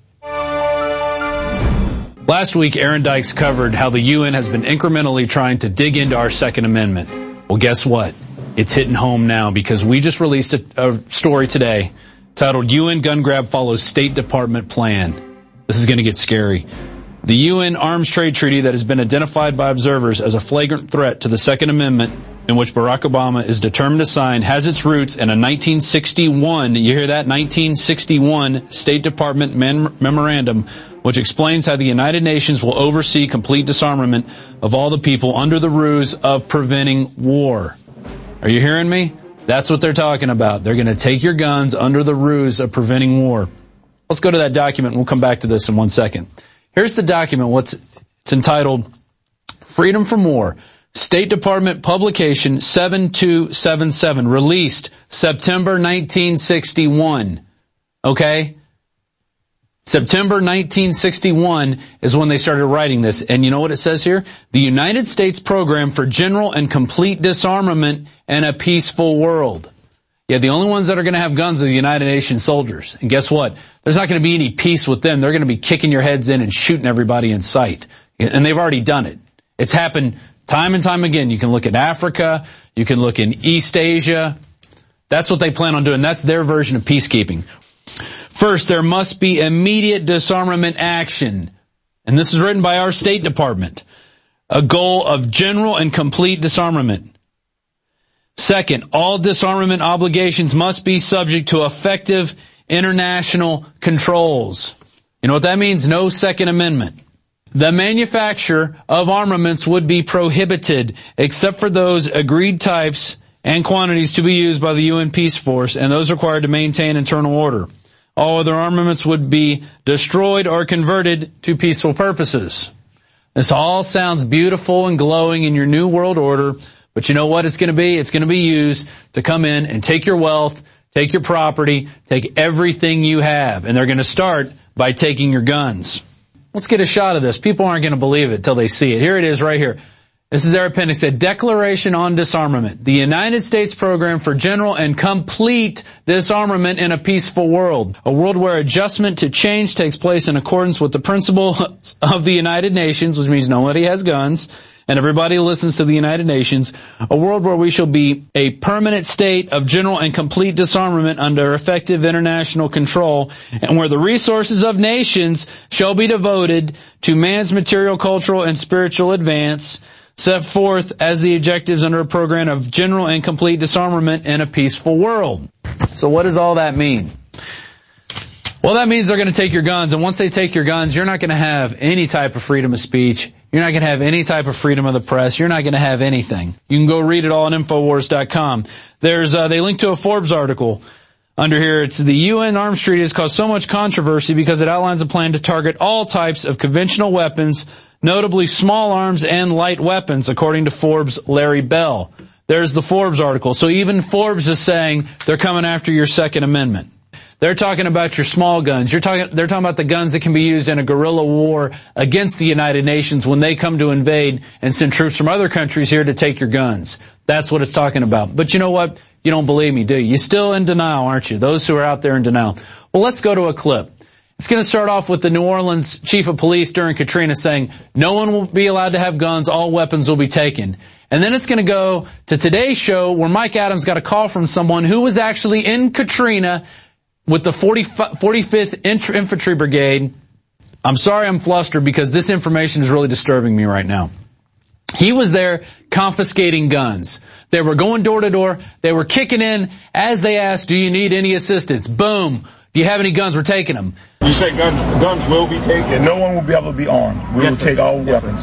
Last week, Aaron Dykes covered how the U N has been incrementally trying to dig into our Second Amendment. Well, guess what? It's hitting home now because we just released a, a story today titled U N Gun Grab Follows State Department Plan. This is going to get scary. The U N Arms Trade Treaty that has been identified by observers as a flagrant threat to the Second Amendment, in which Barack Obama is determined to sign, has its roots in a nineteen sixty-one, you hear that, nineteen sixty-one State Department mem- memorandum, which explains how the United Nations will oversee complete disarmament of all the people under the ruse of preventing war. Are you hearing me? That's what they're talking about. They're going to take your guns under the ruse of preventing war. Let's go to that document, and we'll come back to this in one second. Here's the document. What's it's entitled Freedom from War, State Department publication seven two seven seven, released September nineteen sixty-one. Okay? September nineteen sixty-one is when they started writing this. And you know what it says here? The United States Program for General and Complete Disarmament and a Peaceful World. Yeah, the only ones that are going to have guns are the United Nations soldiers. And guess what? There's not going to be any peace with them. They're going to be kicking your heads in and shooting everybody in sight. And they've already done it. It's happened time and time again. You can look at Africa. You can look in East Asia. That's what they plan on doing. That's their version of peacekeeping. First, there must be immediate disarmament action. And this is written by our State Department. A goal of general and complete disarmament. Second, all disarmament obligations must be subject to effective international controls. You know what that means? No Second Amendment. The manufacture of armaments would be prohibited except for those agreed types and quantities to be used by the U N Peace Force and those required to maintain internal order. All other armaments would be destroyed or converted to peaceful purposes. This all sounds beautiful and glowing in your new world order, but you know what it's going to be? It's going to be used to come in and take your wealth, take your property, take everything you have. And they're going to start by taking your guns. Let's get a shot of this. People aren't going to believe it till they see it. Here it is right here. This is their appendix, a Declaration on Disarmament. The United States Program for General and Complete Disarmament in a Peaceful World. A world where adjustment to change takes place in accordance with the principles of the United Nations, which means nobody has guns, and everybody listens to the United Nations. A world where we shall be a permanent state of general and complete disarmament under effective international control, and where the resources of nations shall be devoted to man's material, cultural, and spiritual advance, set forth as the objectives under a program of general and complete disarmament in a peaceful world. So what does all that mean? Well, that means they're going to take your guns, and once they take your guns, you're not going to have any type of freedom of speech. You're not going to have any type of freedom of the press. You're not going to have anything. You can go read it all on Infowars dot com. There's, uh, they link to a Forbes article under here. It's the U N Arms Treaty has caused so much controversy because it outlines a plan to target all types of conventional weapons, notably small arms and light weapons, according to Forbes' Larry Bell. There's the Forbes article. So even Forbes is saying they're coming after your Second Amendment. They're talking about your small guns. You're talking, they're talking about the guns that can be used in a guerrilla war against the United Nations when they come to invade and send troops from other countries here to take your guns. That's what it's talking about. But you know what? You don't believe me, do you? You're still in denial, aren't you? Those who are out there in denial. Well, let's go to a clip. It's going to start off with the New Orleans chief of police during Katrina saying, no one will be allowed to have guns, all weapons will be taken. And then it's going to go to today's show where Mike Adams got a call from someone who was actually in Katrina with the forty-fifth Infantry Brigade. I'm sorry I'm flustered because this information is really disturbing me right now. He was there confiscating guns. They were going door to door. They were kicking in as they asked, do you need any assistance? Boom. Do you have any guns? We're taking them. You say guns guns will be taken? No one will be able to be armed. We yes, will sir. take all yes, weapons.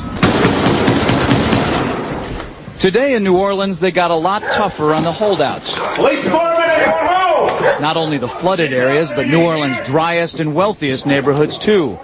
Sir. Today in New Orleans, they got a lot tougher on the holdouts. Police Department, anyone home? Not only the flooded areas, but New Orleans' driest and wealthiest neighborhoods, too.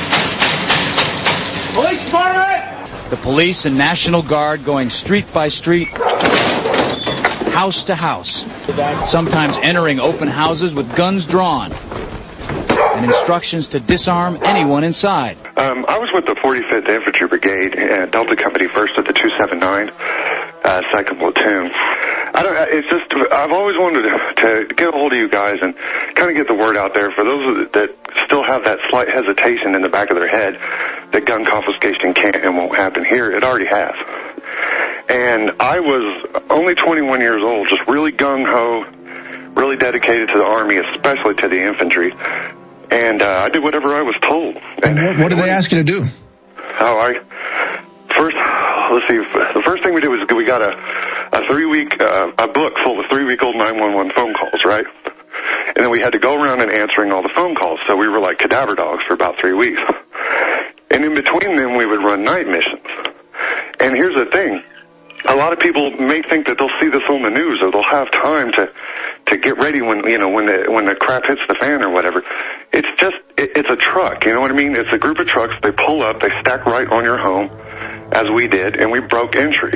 Police Department! The police and National Guard going street by street, house to house, sometimes entering open houses with guns drawn, and instructions to disarm anyone inside. Um, I was with the forty-fifth Infantry Brigade, uh, Delta Company first of the two seventy-nine, uh, second platoon. I don't, it's just, I've always wanted to, to get a hold of you guys and kind of get the word out there for those that still have that slight hesitation in the back of their head that gun confiscation can't and won't happen here. It already has. And I was only twenty-one years old, just really gung-ho, really dedicated to the Army, especially to the infantry. And uh, I did whatever I was told. And what, what did they ask you to do? Oh, I first, let's see, the first thing we did was we got a, a three-week, uh, a book full of three-week-old nine one one phone calls, right? And then we had to go around and answering all the phone calls. So we were like cadaver dogs for about three weeks. And in between them, we would run night missions. And here's the thing. A lot of people may think that they'll see this on the news or they'll have time to, to get ready when, you know, when the, when the crap hits the fan or whatever. It's just, it, it's a truck, you know what I mean? It's a group of trucks, they pull up, they stack right on your home, as we did, and we broke entry.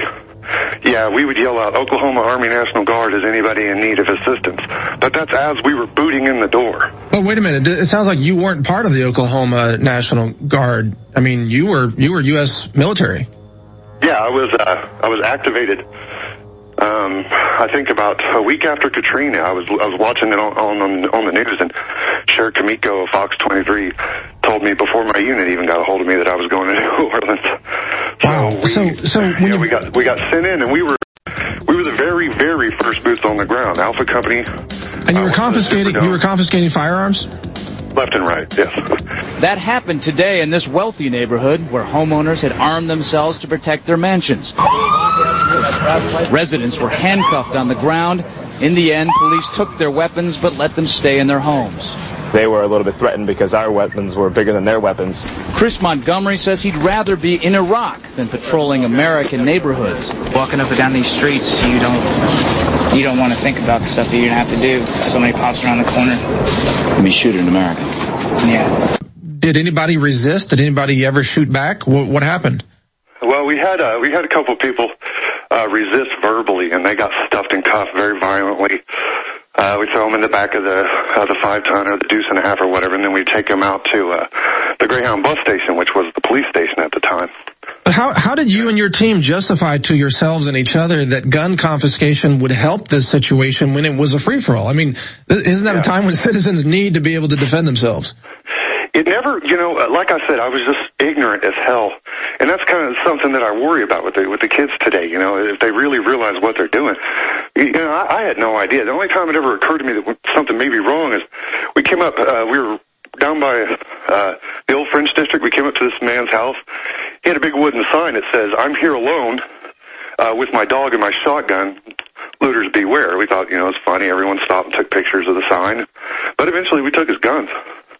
yeah, we would yell out, Oklahoma Army National Guard, is anybody in need of assistance? But that's as we were booting in the door. But wait a minute, it sounds like you weren't part of the Oklahoma National Guard. I mean, you were you were U S military. Yeah, I was uh, I was activated. Um, I think about a week after Katrina, I was I was watching it on on, on the news, and Sheriff Kamiko of Fox twenty-three told me before my unit even got a hold of me that I was going to New Orleans. Wow. So, we, so, so when yeah, you... we got we got sent in, and we were we were the very very first boots on the ground. Alpha Company. And you were uh, confiscating you were confiscating firearms? Left and right, yes. That happened today in this wealthy neighborhood where homeowners had armed themselves to protect their mansions. Residents were handcuffed on the ground. In the end, police took their weapons but let them stay in their homes. They were a little bit threatened because our weapons were bigger than their weapons. Chris Montgomery says he'd rather be in Iraq than patrolling American neighborhoods. Walking up and down these streets, you don't you don't want to think about the stuff that you're going to have to do. Somebody pops around the corner. And be shooting in America. Yeah. Did anybody resist? Did anybody ever shoot back? What, what happened? Well, we had uh, we had a couple of people uh, resist verbally, and they got stuffed and cuffed very violently. Uh, we'd throw them in the back of the uh, the five ton or the deuce and a half or whatever, and then we'd take them out to uh, the Greyhound bus station, which was the police station at the time. But how how did you and your team justify to yourselves and each other that gun confiscation would help this situation when it was a free for all? I mean, isn't that yeah. a time when citizens need to be able to defend themselves? It never, you know, like I said, I was just ignorant as hell, and that's kind of something that I worry about with the with the kids today. You know, if they really realize what they're doing. You know, I, I had no idea. The only time it ever occurred to me that something may be wrong is we came up, uh, we were down by uh, the old French district. We came up to this man's house. He had a big wooden sign that says, "I'm here alone uh, with my dog and my shotgun. Looters beware." We thought, you know, it's funny. Everyone stopped and took pictures of the sign, but eventually we took his guns.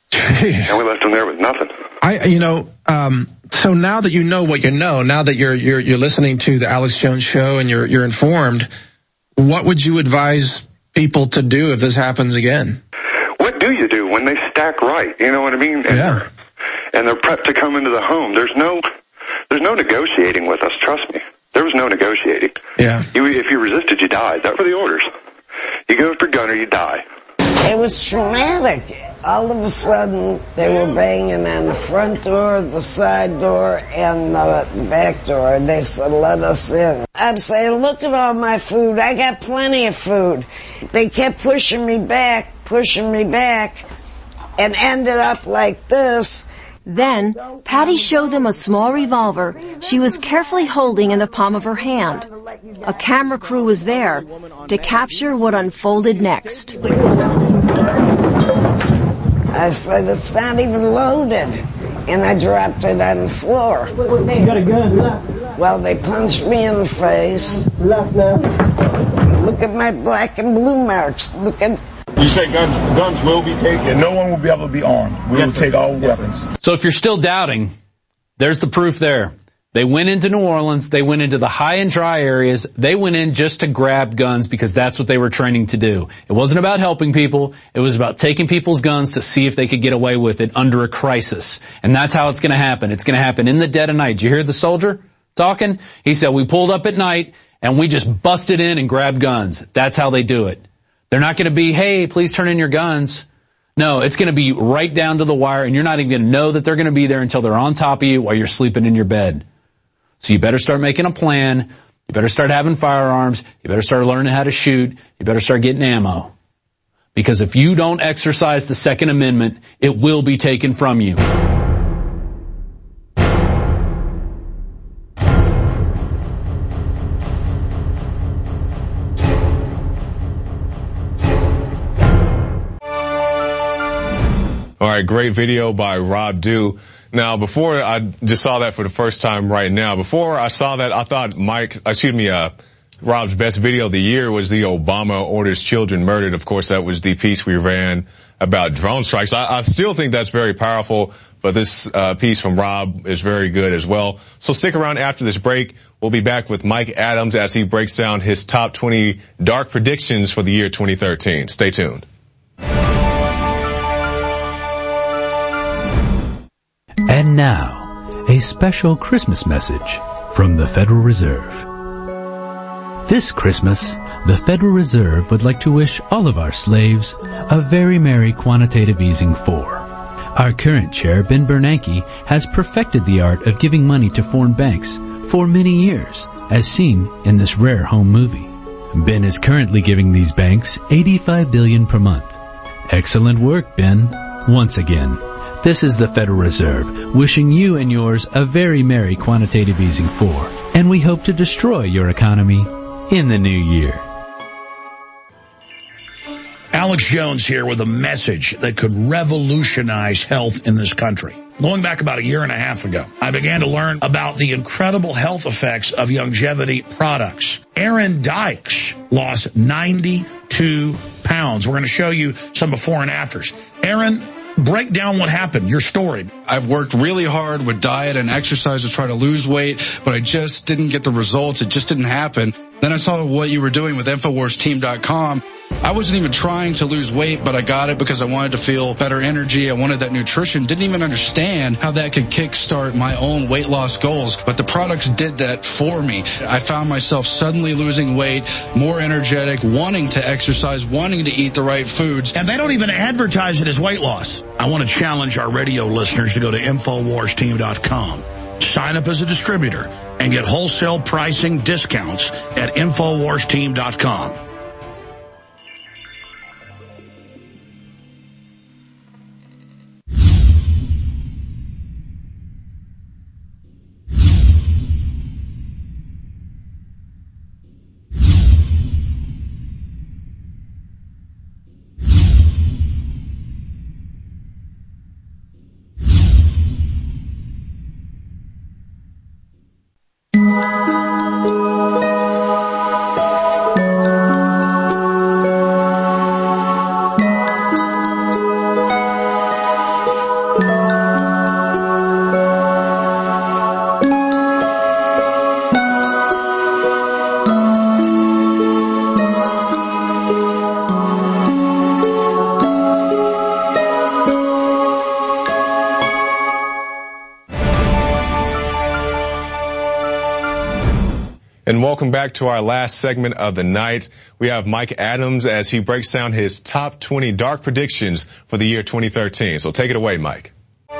And we left him there with nothing. I, you know, um, so now that you know what you know, now that you're you're you're listening to the Alex Jones Show and you're you're informed, what would you advise people to do if this happens again? What do you do when they stack right? You know what I mean? And yeah. They're, and they're prepped to come into the home. There's no, there's no negotiating with us. Trust me. There was no negotiating. Yeah. You, if you resisted, you died. That were the orders. You go for gun or you die. It was traumatic. All of a sudden, they were banging on the front door, the side door, and the, the back door, and they said, "Let us in." I'm saying, "Look at all my food. I got plenty of food." They kept pushing me back, pushing me back, and ended up like this. Then, Patty showed them a small revolver she was carefully holding in the palm of her hand. A camera crew was there to capture what unfolded next. I said, "It's not even loaded." And I dropped it on the floor. You got a gun left. Well, they punched me in the face. Left now. Look at my black and blue marks. Look at... You say guns guns will be taken. No one will be able to be armed. We yes, will take all yes, weapons. Sir. So if you're still doubting, there's the proof there. They went into New Orleans. They went into the high and dry areas. They went in just to grab guns because that's what they were training to do. It wasn't about helping people. It was about taking people's guns to see if they could get away with it under a crisis. And that's how it's going to happen. It's going to happen in the dead of night. Did you hear the soldier talking? He said, "We pulled up at night and we just busted in and grabbed guns." That's how they do it. They're not going to be, "Hey, please turn in your guns." No, it's going to be right down to the wire, and you're not even going to know that they're going to be there until they're on top of you while you're sleeping in your bed. So you better start making a plan. You better start having firearms. You better start learning how to shoot. You better start getting ammo. Because if you don't exercise the Second Amendment, it will be taken from you. All right, great video by Rob Dew. Now, before I just saw that for the first time right now, before I saw that, I thought Mike, excuse me, uh, Rob's best video of the year was the Obama orders children murdered. Of course, that was the piece we ran about drone strikes. I, I still think that's very powerful, but this uh, piece from Rob is very good as well. So stick around after this break. We'll be back with Mike Adams as he breaks down his top twenty dark predictions for the year twenty thirteen. Stay tuned. And now, a special Christmas message from the Federal Reserve. This Christmas, the Federal Reserve would like to wish all of our slaves a very merry quantitative easing four. Our current chair, Ben Bernanke, has perfected the art of giving money to foreign banks for many years, as seen in this rare home movie. Ben is currently giving these banks eighty-five billion dollars per month. Excellent work, Ben. Once again, this is the Federal Reserve wishing you and yours a very merry quantitative easing four, and we hope to destroy your economy in the new year. Alex Jones here with a message that could revolutionize health in this country. Going back about a year and a half ago, I began to learn about the incredible health effects of longevity products. Aaron Dykes lost ninety-two pounds. We're going to show you some before and afters. Aaron, break down what happened, your story. I've worked really hard with diet and exercise to try to lose weight, but I just didn't get the results. It just didn't happen. Then I saw what you were doing with Infowars Team dot com. I wasn't even trying to lose weight, but I got it because I wanted to feel better energy. I wanted that nutrition. Didn't even understand how that could kickstart my own weight loss goals, but the products did that for me. I found myself suddenly losing weight, more energetic, wanting to exercise, wanting to eat the right foods. And they don't even advertise it as weight loss. I want to challenge our radio listeners to go to Infowars Team dot com. Sign up as a distributor and get wholesale pricing discounts at Infowars Team dot com. And welcome back to our last segment of the night. We have Mike Adams as he breaks down his top twenty dark predictions for the year twenty thirteen. So take it away, Mike.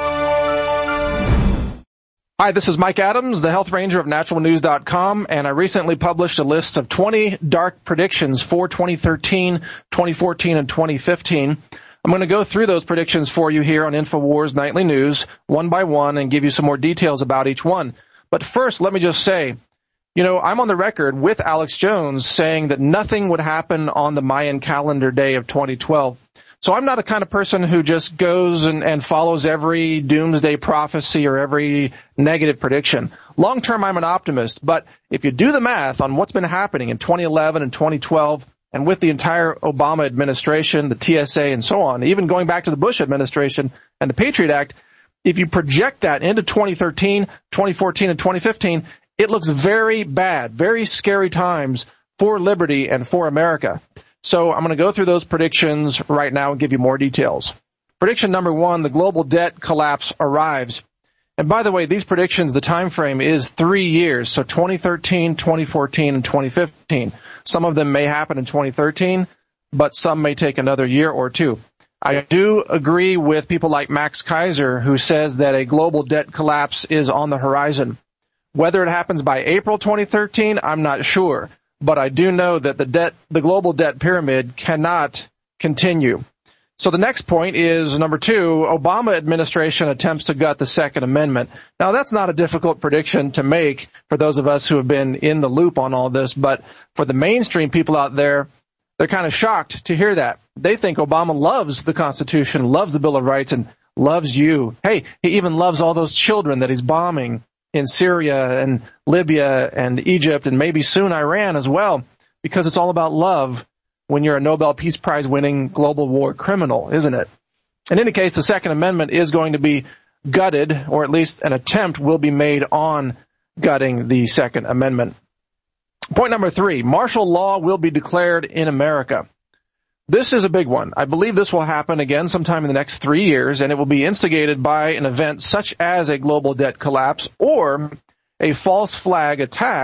Hi, this is Mike Adams, the Health Ranger of Natural News dot com, and I recently published a list of twenty dark predictions for twenty thirteen, twenty fourteen, and twenty fifteen. I'm going to go through those predictions for you here on InfoWars Nightly News, one by one, and give you some more details about each one. But first, let me just say, you know, I'm on the record with Alex Jones saying that nothing would happen on the Mayan calendar day of twenty twelve. So I'm not a kind of person who just goes and, and follows every doomsday prophecy or every negative prediction. Long term, I'm an optimist, but if you do the math on what's been happening in twenty eleven and twenty twelve, and with the entire Obama administration, the T S A and so on, even going back to the Bush administration and the Patriot Act, if you project that into twenty thirteen, twenty fourteen, and twenty fifteen, it looks very bad, very scary times for liberty and for America. So I'm going to go through those predictions right now and give you more details. Prediction number one, the global debt collapse arrives. And by the way, these predictions, the time frame is three years, so twenty thirteen, twenty fourteen, and twenty fifteen. Some of them may happen in twenty thirteen, but some may take another year or two. I do agree with people like Max Kaiser, who says that a global debt collapse is on the horizon. Whether it happens by April twenty thirteen, I'm not sure, but I do know that the debt, the global debt pyramid cannot continue. So the next point is number two, Obama administration attempts to gut the Second Amendment. Now that's not a difficult prediction to make for those of us who have been in the loop on all this, but for the mainstream people out there, they're kind of shocked to hear that. They think Obama loves the Constitution, loves the Bill of Rights, and loves you. Hey, he even loves all those children that he's bombing in Syria and Libya and Egypt and maybe soon Iran as well, because it's all about love when you're a Nobel Peace Prize winning global war criminal, isn't it? In any case, the Second Amendment is going to be gutted, or at least an attempt will be made on gutting the Second Amendment. Point number three, martial law will be declared in America. This is a big one. I believe this will happen again sometime in the next three years, and it will be instigated by an event such as a global debt collapse or a false flag attack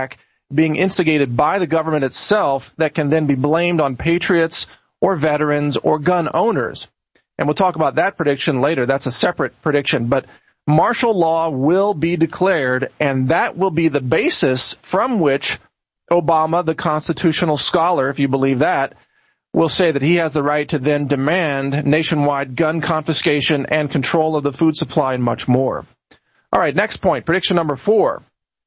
being instigated by the government itself that can then be blamed on patriots or veterans or gun owners. And we'll talk about that prediction later. That's a separate prediction. But martial law will be declared, and that will be the basis from which Obama, the constitutional scholar, if you believe that, will say that he has the right to then demand nationwide gun confiscation and control of the food supply and much more. All right, next point, prediction number four.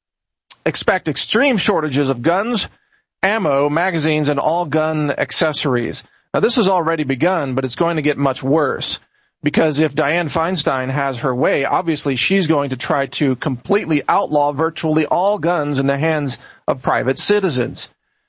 Expect extreme shortages of guns, ammo, magazines, and all gun accessories. Now, this has already begun, but it's going to get much worse. Because if Dianne Feinstein has her way, obviously she's going to try to completely outlaw virtually all guns in the hands of private citizens.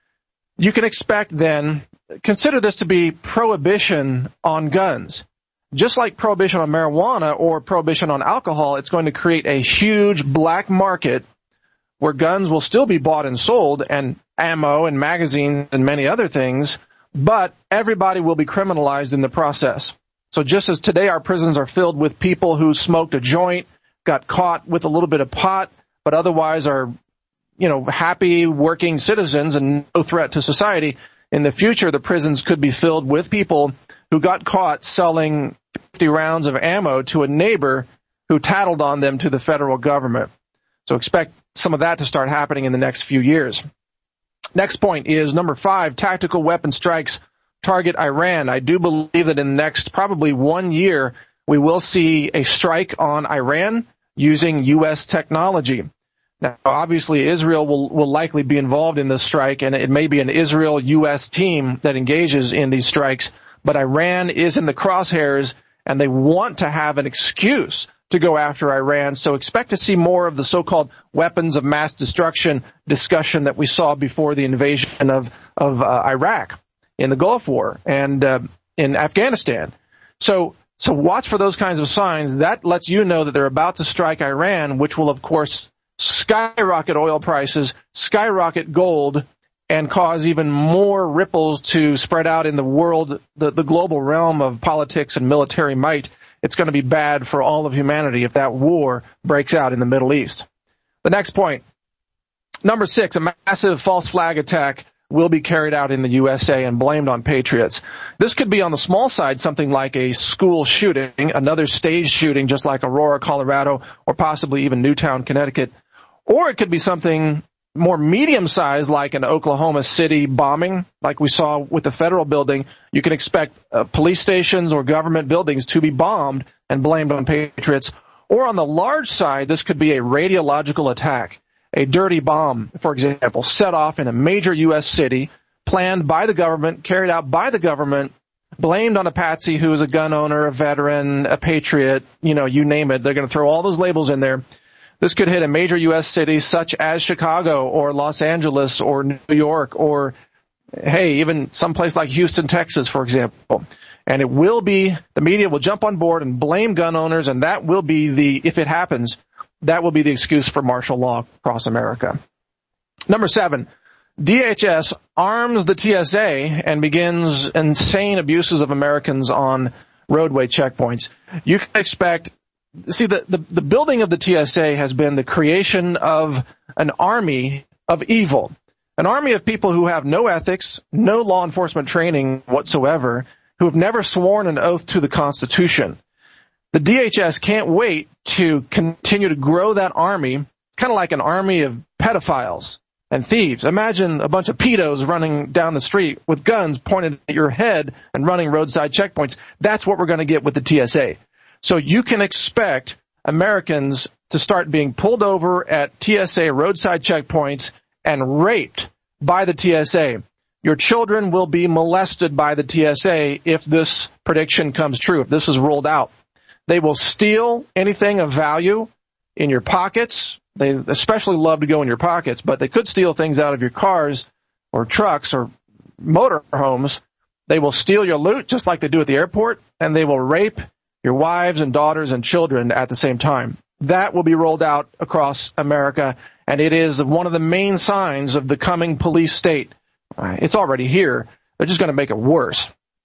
You can expect then, consider this to be prohibition on guns. Just like prohibition on marijuana or prohibition on alcohol, it's going to create a huge black market where guns will still be bought and sold, and ammo and magazines and many other things, but everybody will be criminalized in the process. So just as today our prisons are filled with people who smoked a joint, got caught with a little bit of pot, but otherwise are, you know, happy working citizens and no threat to society, in the future the prisons could be filled with people who got caught selling fifty rounds of ammo to a neighbor who tattled on them to the federal government. So expect some of that to start happening in the next few years. Next point is number five, tactical weapon strikes target Iran. I do believe that in the next probably one year, we will see a strike on Iran using U S technology. Now, obviously, Israel will, will likely be involved in this strike, and it may be an Israel-U S team that engages in these strikes, but Iran is in the crosshairs, and they want to have an excuse to go after Iran, so expect to see more of the so-called weapons of mass destruction discussion that we saw before the invasion of, of uh, Iraq, in the Gulf War, and uh, in Afghanistan. So, so watch for those kinds of signs. That lets you know that they're about to strike Iran, which will, of course, skyrocket oil prices, skyrocket gold, and cause even more ripples to spread out in the world, the, the global realm of politics and military might. It's going to be bad for all of humanity if that war breaks out in the Middle East. The next point, number six, a massive false flag attack will be carried out in the U S A and blamed on patriots. This could be on the small side, something like a school shooting, another staged shooting just like Aurora, Colorado, or possibly even Newtown, Connecticut. Or it could be something more medium-sized like an Oklahoma City bombing, like we saw with the federal building. You can expect uh, police stations or government buildings to be bombed and blamed on patriots. Or on the large side, this could be a radiological attack. A dirty bomb, for example, set off in a major U S city, planned by the government, carried out by the government, blamed on a patsy who is a gun owner, a veteran, a patriot, you know, you name it. They're going to throw all those labels in there. This could hit a major U S city such as Chicago or Los Angeles or New York or, hey, even someplace like Houston, Texas, for example. And it will be, the media will jump on board and blame gun owners, and that will be the, if it happens, that will be the excuse for martial law across America. Number seven, D H S arms the T S A and begins insane abuses of Americans on roadway checkpoints. You can expect, see, the, the, the building of the T S A has been the creation of an army of evil, an army of people who have no ethics, no law enforcement training whatsoever, who have never sworn an oath to the Constitution. The D H S can't wait to continue to grow that army. It's kind of like an army of pedophiles and thieves. Imagine a bunch of pedos running down the street with guns pointed at your head and running roadside checkpoints. That's what we're going to get with the T S A. So you can expect Americans to start being pulled over at T S A roadside checkpoints and raped by the T S A. Your children will be molested by the T S A if this prediction comes true, if this is rolled out. They will steal anything of value in your pockets. They especially love to go in your pockets, but they could steal things out of your cars or trucks or motorhomes. They will steal your loot just like they do at the airport, and they will rape your wives and daughters and children at the same time. That will be rolled out across America, and it is one of the main signs of the coming police state. It's already here. They're just going to make it worse.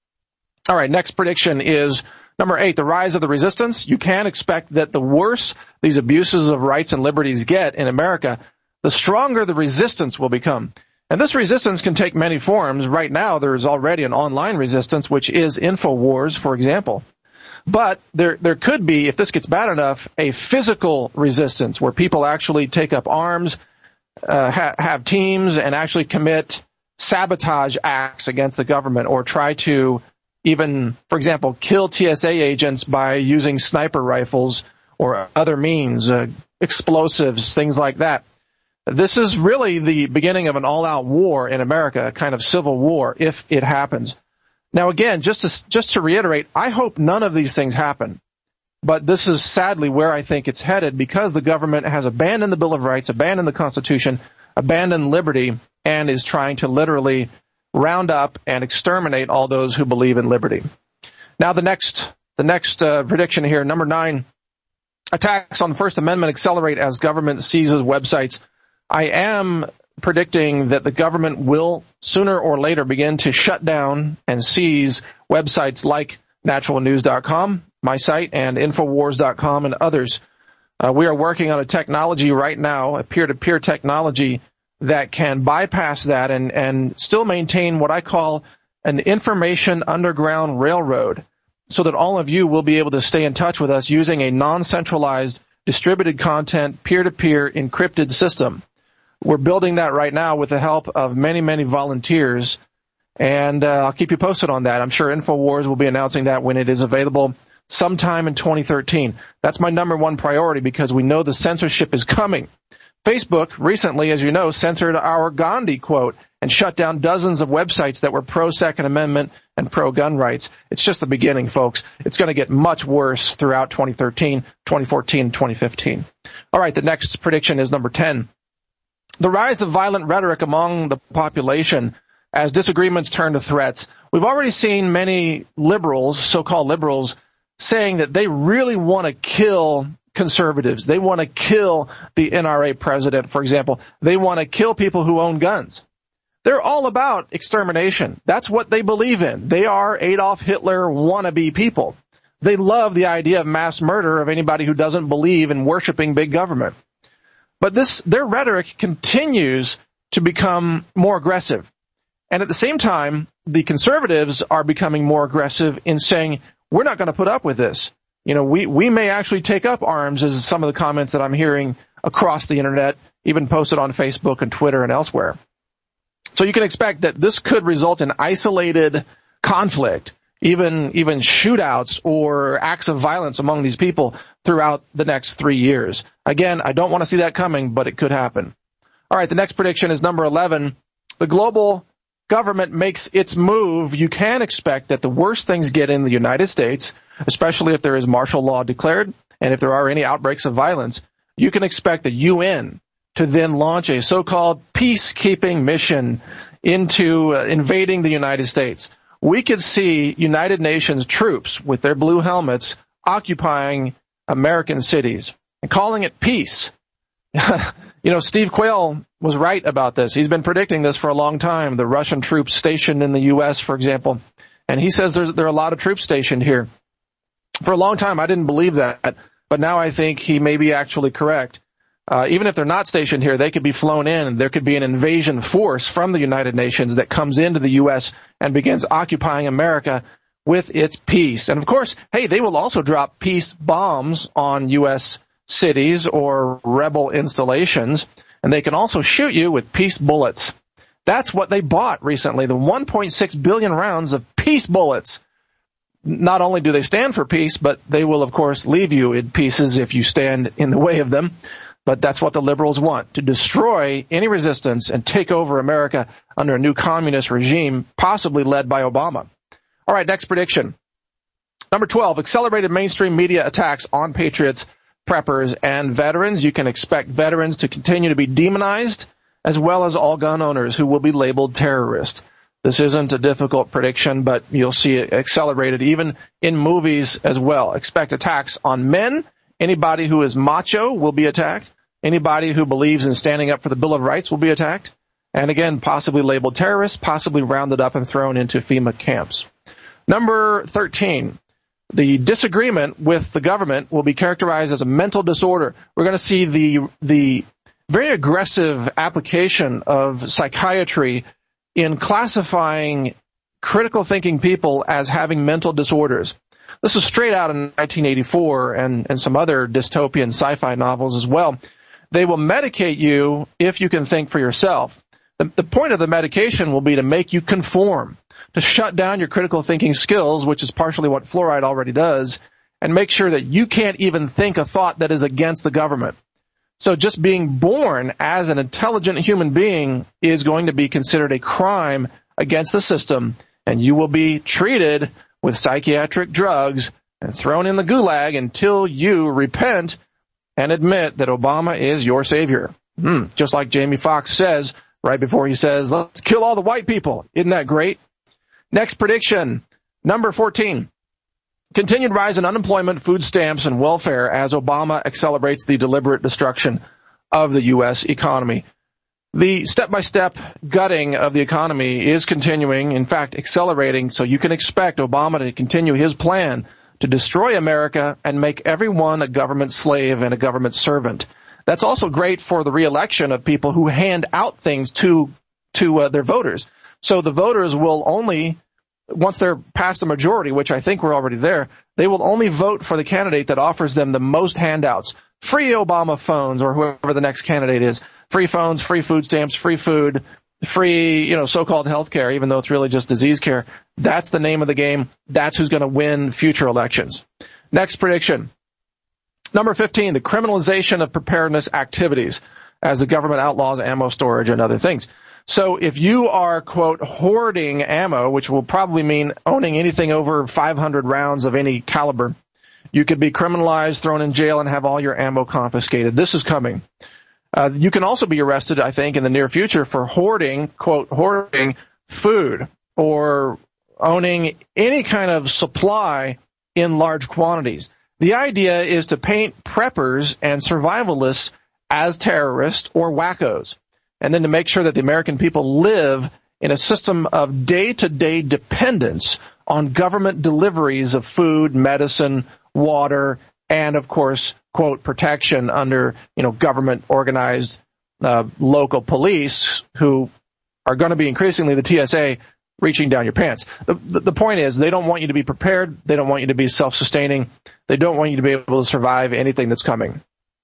All right, next prediction is number eight, the rise of the resistance. You can expect that the worse these abuses of rights and liberties get in America, the stronger the resistance will become. And this resistance can take many forms. Right now, there is already an online resistance, which is InfoWars, for example. But there, there could be, if this gets bad enough, a physical resistance where people actually take up arms, uh, ha- have teams, and actually commit sabotage acts against the government, or try to even, for example, kill T S A agents by using sniper rifles or other means, uh, explosives, things like that. This is really the beginning of an all-out war in America, a kind of civil war, if it happens. Now again, just to, just to reiterate, I hope none of these things happen. But this is sadly where I think it's headed, because the government has abandoned the Bill of Rights, abandoned the Constitution, abandoned liberty, and is trying to literally round up and exterminate all those who believe in liberty. Now the next, the next uh, prediction here, number nine, attacks on the First Amendment accelerate as government seizes websites. I am predicting that the government will sooner or later begin to shut down and seize websites like natural news dot com, my site, and infowars dot com and others. Uh, we are working on a technology right now, a peer-to-peer technology that can bypass that and, and still maintain what I call an information underground railroad, so that all of you will be able to stay in touch with us using a non-centralized, distributed content, peer-to-peer encrypted system. We're building that right now with the help of many, many volunteers, and uh, I'll keep you posted on that. I'm sure InfoWars will be announcing that when it is available sometime in twenty thirteen. That's my number one priority, because we know the censorship is coming. Facebook recently, as you know, censored our Gandhi quote and shut down dozens of websites that were pro-Second Amendment and pro-gun rights. It's just the beginning, folks. It's going to get much worse throughout twenty thirteen, twenty fourteen, and twenty fifteen. All right, the next prediction is number ten. The rise of violent rhetoric among the population as disagreements turn to threats. We've already seen many liberals, so-called liberals, saying that they really want to kill conservatives. They want to kill the N R A president, for example. They want to kill people who own guns. They're all about extermination. That's what they believe in. They are Adolf Hitler wannabe people. They love the idea of mass murder of anybody who doesn't believe in worshiping big government. But this, their rhetoric continues to become more aggressive. And at the same time, the conservatives are becoming more aggressive in saying, we're not going to put up with this. You know, we, we may actually take up arms, as some of the comments that I'm hearing across the internet, even posted on Facebook and Twitter and elsewhere. So you can expect that this could result in isolated conflict, even, even shootouts or acts of violence among these people throughout the next three years. Again, I don't want to see that coming, but it could happen. All right, the next prediction is number eleven. The global government makes its move. You can expect that the worst things get in the United States, especially if there is martial law declared and if there are any outbreaks of violence. You can expect the U N to then launch a so-called peacekeeping mission into uh, invading the United States. We could see United Nations troops with their blue helmets occupying American cities and calling it peace. You know, Steve Quayle was right about this. He's been predicting this for a long time, the Russian troops stationed in the U S, for example. And he says there's, there are a lot of troops stationed here. For a long time, I didn't believe that, but now I think he may be actually correct. Uh, even if they're not stationed here, they could be flown in. There could be an invasion force from the United Nations that comes into the U S and begins occupying America with its peace. And of course, hey, they will also drop peace bombs on U S cities or rebel installations, and they can also shoot you with peace bullets. That's what they bought recently, the one point six billion rounds of peace bullets. Not only do they stand for peace, but they will, of course, leave you in pieces if you stand in the way of them. But that's what the liberals want, to destroy any resistance and take over America under a new communist regime, possibly led by Obama. All right, next prediction. Number twelve, accelerated mainstream media attacks on patriots, preppers, and veterans. You can expect veterans to continue to be demonized, as well as all gun owners who will be labeled terrorists. This isn't a difficult prediction, but you'll see it accelerated even in movies as well. Expect attacks on men. Anybody who is macho will be attacked. Anybody who believes in standing up for the Bill of Rights will be attacked. And again, possibly labeled terrorists, possibly rounded up and thrown into FEMA camps. Number thirteen, the disagreement with the government will be characterized as a mental disorder. We're going to see the, the very aggressive application of psychiatry in classifying critical thinking people as having mental disorders. This was straight out in nineteen eighty-four and, and some other dystopian sci-fi novels as well. They will medicate you if you can think for yourself. The, the point of the medication will be to make you conform, to shut down your critical thinking skills, which is partially what fluoride already does, and make sure that you can't even think a thought that is against the government. So just being born as an intelligent human being is going to be considered a crime against the system, and you will be treated with psychiatric drugs and thrown in the gulag until you repent and admit that Obama is your savior. Hmm. Just like Jamie Foxx says right before he says, let's kill all the white people. Isn't that great? Next prediction, number fourteen. Continued rise in unemployment, food stamps, and welfare as Obama accelerates the deliberate destruction of the U S economy. The step-by-step gutting of the economy is continuing, in fact, accelerating, so you can expect Obama to continue his plan to destroy America and make everyone a government slave and a government servant. That's also great for the re-election of people who hand out things to to uh, their voters. So the voters will only, once they're past the majority, which I think we're already there, they will only vote for the candidate that offers them the most handouts. Free Obama phones, or whoever the next candidate is. Free phones, free food stamps, free food, free, you know, so-called health care, even though it's really just disease care. That's the name of the game. That's who's going to win future elections. Next prediction. Number fifteen, the criminalization of preparedness activities as the government outlaws ammo storage and other things. So if you are, quote, hoarding ammo, which will probably mean owning anything over five hundred rounds of any caliber, you could be criminalized, thrown in jail, and have all your ammo confiscated. This is coming. Uh, you can also be arrested, I think, in the near future for hoarding, quote, hoarding food or owning any kind of supply in large quantities. The idea is to paint preppers and survivalists as terrorists or wackos, and then to make sure that the American people live in a system of day-to-day dependence on government deliveries of food, medicine, water, and, of course, quote, protection under, you know, government-organized uh, local police who are going to be increasingly the T S A reaching down your pants. The, the, the point is they don't want you to be prepared. They don't want you to be self-sustaining. They don't want you to be able to survive anything that's coming.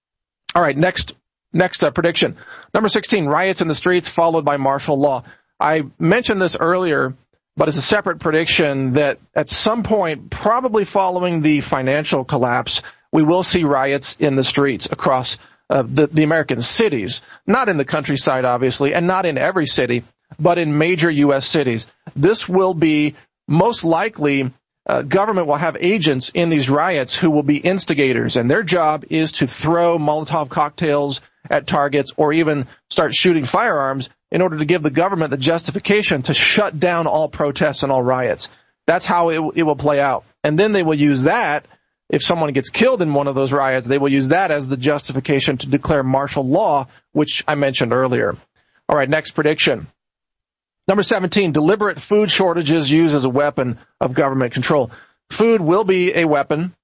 All right, next next uh, prediction. Number sixteen, riots in the streets followed by martial law. I mentioned this earlier, but it's a separate prediction that at some point, probably following the financial collapse, we will see riots in the streets across uh, the, the American cities. Not in the countryside, obviously, and not in every city, but in major U S cities. This will be most likely, uh, government will have agents in these riots who will be instigators, and their job is to throw Molotov cocktails at targets or even start shooting firearms in order to give the government the justification to shut down all protests and all riots. That's how it, it will play out. And then they will use that, if someone gets killed in one of those riots, they will use that as the justification to declare martial law, which I mentioned earlier. All right, next prediction. Number seventeen, deliberate food shortages used as a weapon of government control. Food will be a weapon,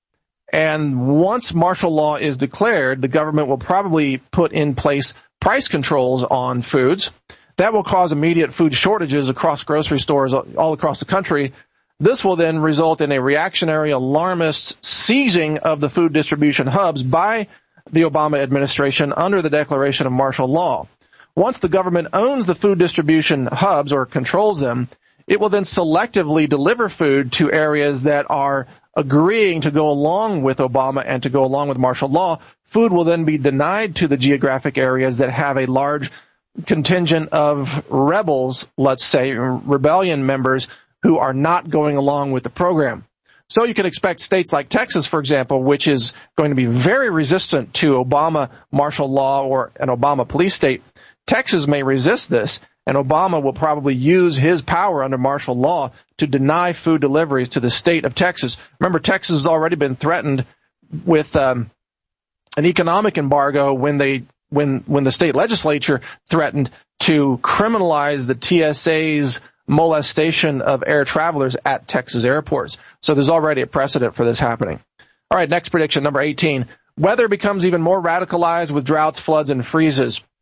and once martial law is declared, the government will probably put in place price controls on foods. That will cause immediate food shortages across grocery stores all across the country. This will then result in a reactionary, alarmist seizing of the food distribution hubs by the Obama administration under the declaration of martial law. Once the government owns the food distribution hubs or controls them, it will then selectively deliver food to areas that are agreeing to go along with Obama and to go along with martial law. Food will then be denied to the geographic areas that have a large contingent of rebels, let's say, rebellion members who are not going along with the program. So you can expect states like Texas, for example, which is going to be very resistant to Obama martial law or an Obama police state. Texas may resist this, and Obama will probably use his power under martial law to deny food deliveries to the state of Texas. Remember, Texas has already been threatened with um, an economic embargo when they when when the state legislature threatened to criminalize the T S A's molestation of air travelers at Texas airports. So there's already a precedent for this happening. All right, next prediction, number eighteen. Weather becomes even more radicalized with droughts, floods, and freezes.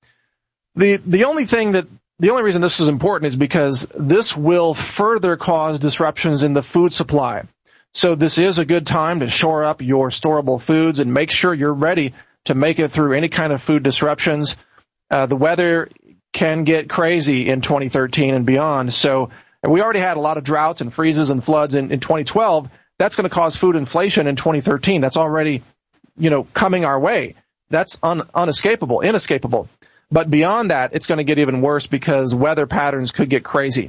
The, the only thing that, the only reason this is important is because this will further cause disruptions in the food supply. So this is a good time to shore up your storable foods and make sure you're ready to make it through any kind of food disruptions. Uh, the weather can get crazy in twenty thirteen and beyond. So and we already had a lot of droughts and freezes and floods in, in twenty twelve. That's going to cause food inflation in twenty thirteen. That's already, you know, coming our way. That's un, unescapable, inescapable. But beyond that, it's going to get even worse because weather patterns could get crazy.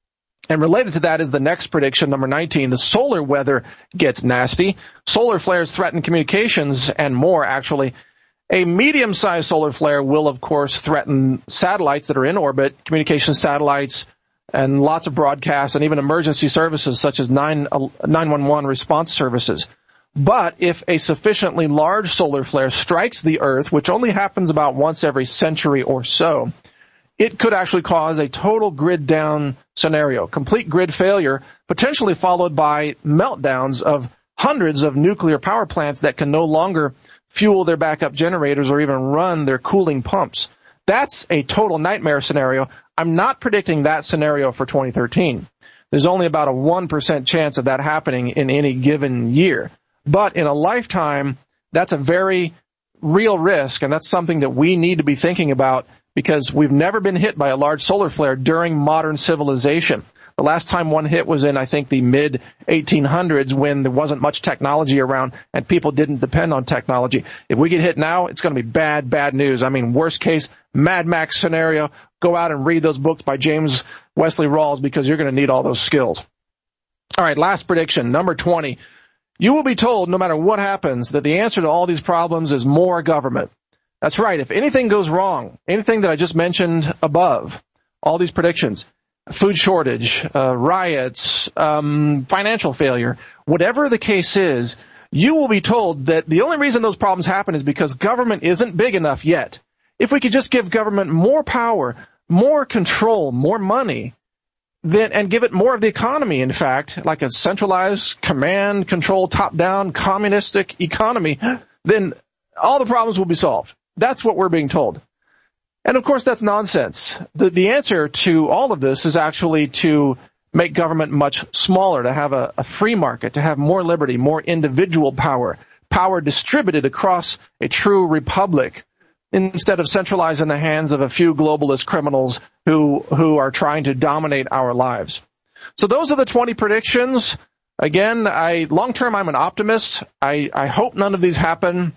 And related to that is the next prediction, number nineteen. The solar weather gets nasty. Solar flares threaten communications and more, actually. A medium-sized solar flare will, of course, threaten satellites that are in orbit, communication satellites, and lots of broadcasts, and even emergency services such as nine one one response services. But if a sufficiently large solar flare strikes the Earth, which only happens about once every century or so, it could actually cause a total grid down scenario, complete grid failure, potentially followed by meltdowns of hundreds of nuclear power plants that can no longer fuel their backup generators or even run their cooling pumps. That's a total nightmare scenario. I'm not predicting that scenario for twenty thirteen. There's only about a one percent chance of that happening in any given year. But in a lifetime, that's a very real risk, and that's something that we need to be thinking about because we've never been hit by a large solar flare during modern civilization. The last time one hit was in, I think, the mid eighteen hundreds when there wasn't much technology around and people didn't depend on technology. If we get hit now, it's going to be bad, bad news. I mean, worst case, Mad Max scenario. Go out and read those books by James Wesley Rawls because you're going to need all those skills. All right, last prediction, number twenty. You will be told, no matter what happens, that the answer to all these problems is more government. That's right. If anything goes wrong, anything that I just mentioned above, all these predictions, food shortage, uh, riots, um, financial failure, whatever the case is, you will be told that the only reason those problems happen is because government isn't big enough yet. If we could just give government more power, more control, more money, then, and give it more of the economy, in fact, like a centralized command, control, top-down, communistic economy, then all the problems will be solved. That's what we're being told. And of course, that's nonsense. The, the answer to all of this is actually to make government much smaller, to have a, a free market, to have more liberty, more individual power, power distributed across a true republic, instead of centralized in the hands of a few globalist criminals who, who are trying to dominate our lives. So those are the twenty predictions. Again, I, long term, I'm an optimist. I, I hope none of these happen.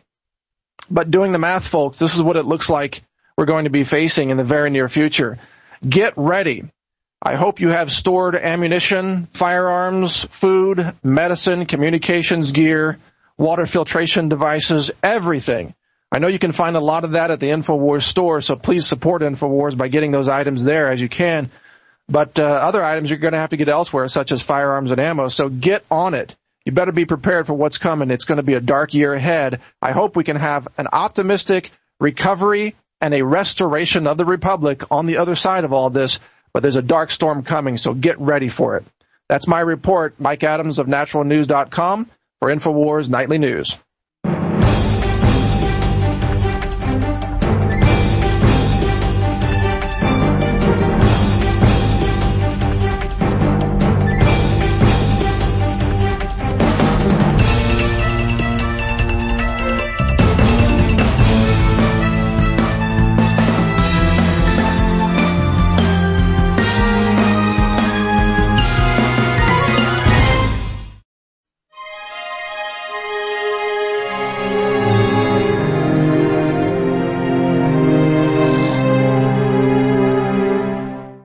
But doing the math, folks, this is what it looks like we're going to be facing in the very near future. Get ready. I hope you have stored ammunition, firearms, food, medicine, communications gear, water filtration devices, everything. I know you can find a lot of that at the InfoWars store, so please support InfoWars by getting those items there as you can. But uh, other items you're going to have to get elsewhere, such as firearms and ammo, so get on it. You better be prepared for what's coming. It's going to be a dark year ahead. I hope we can have an optimistic recovery and a restoration of the republic on the other side of all this, but there's a dark storm coming, so get ready for it. That's my report. Mike Adams of natural news dot com for InfoWars Nightly News.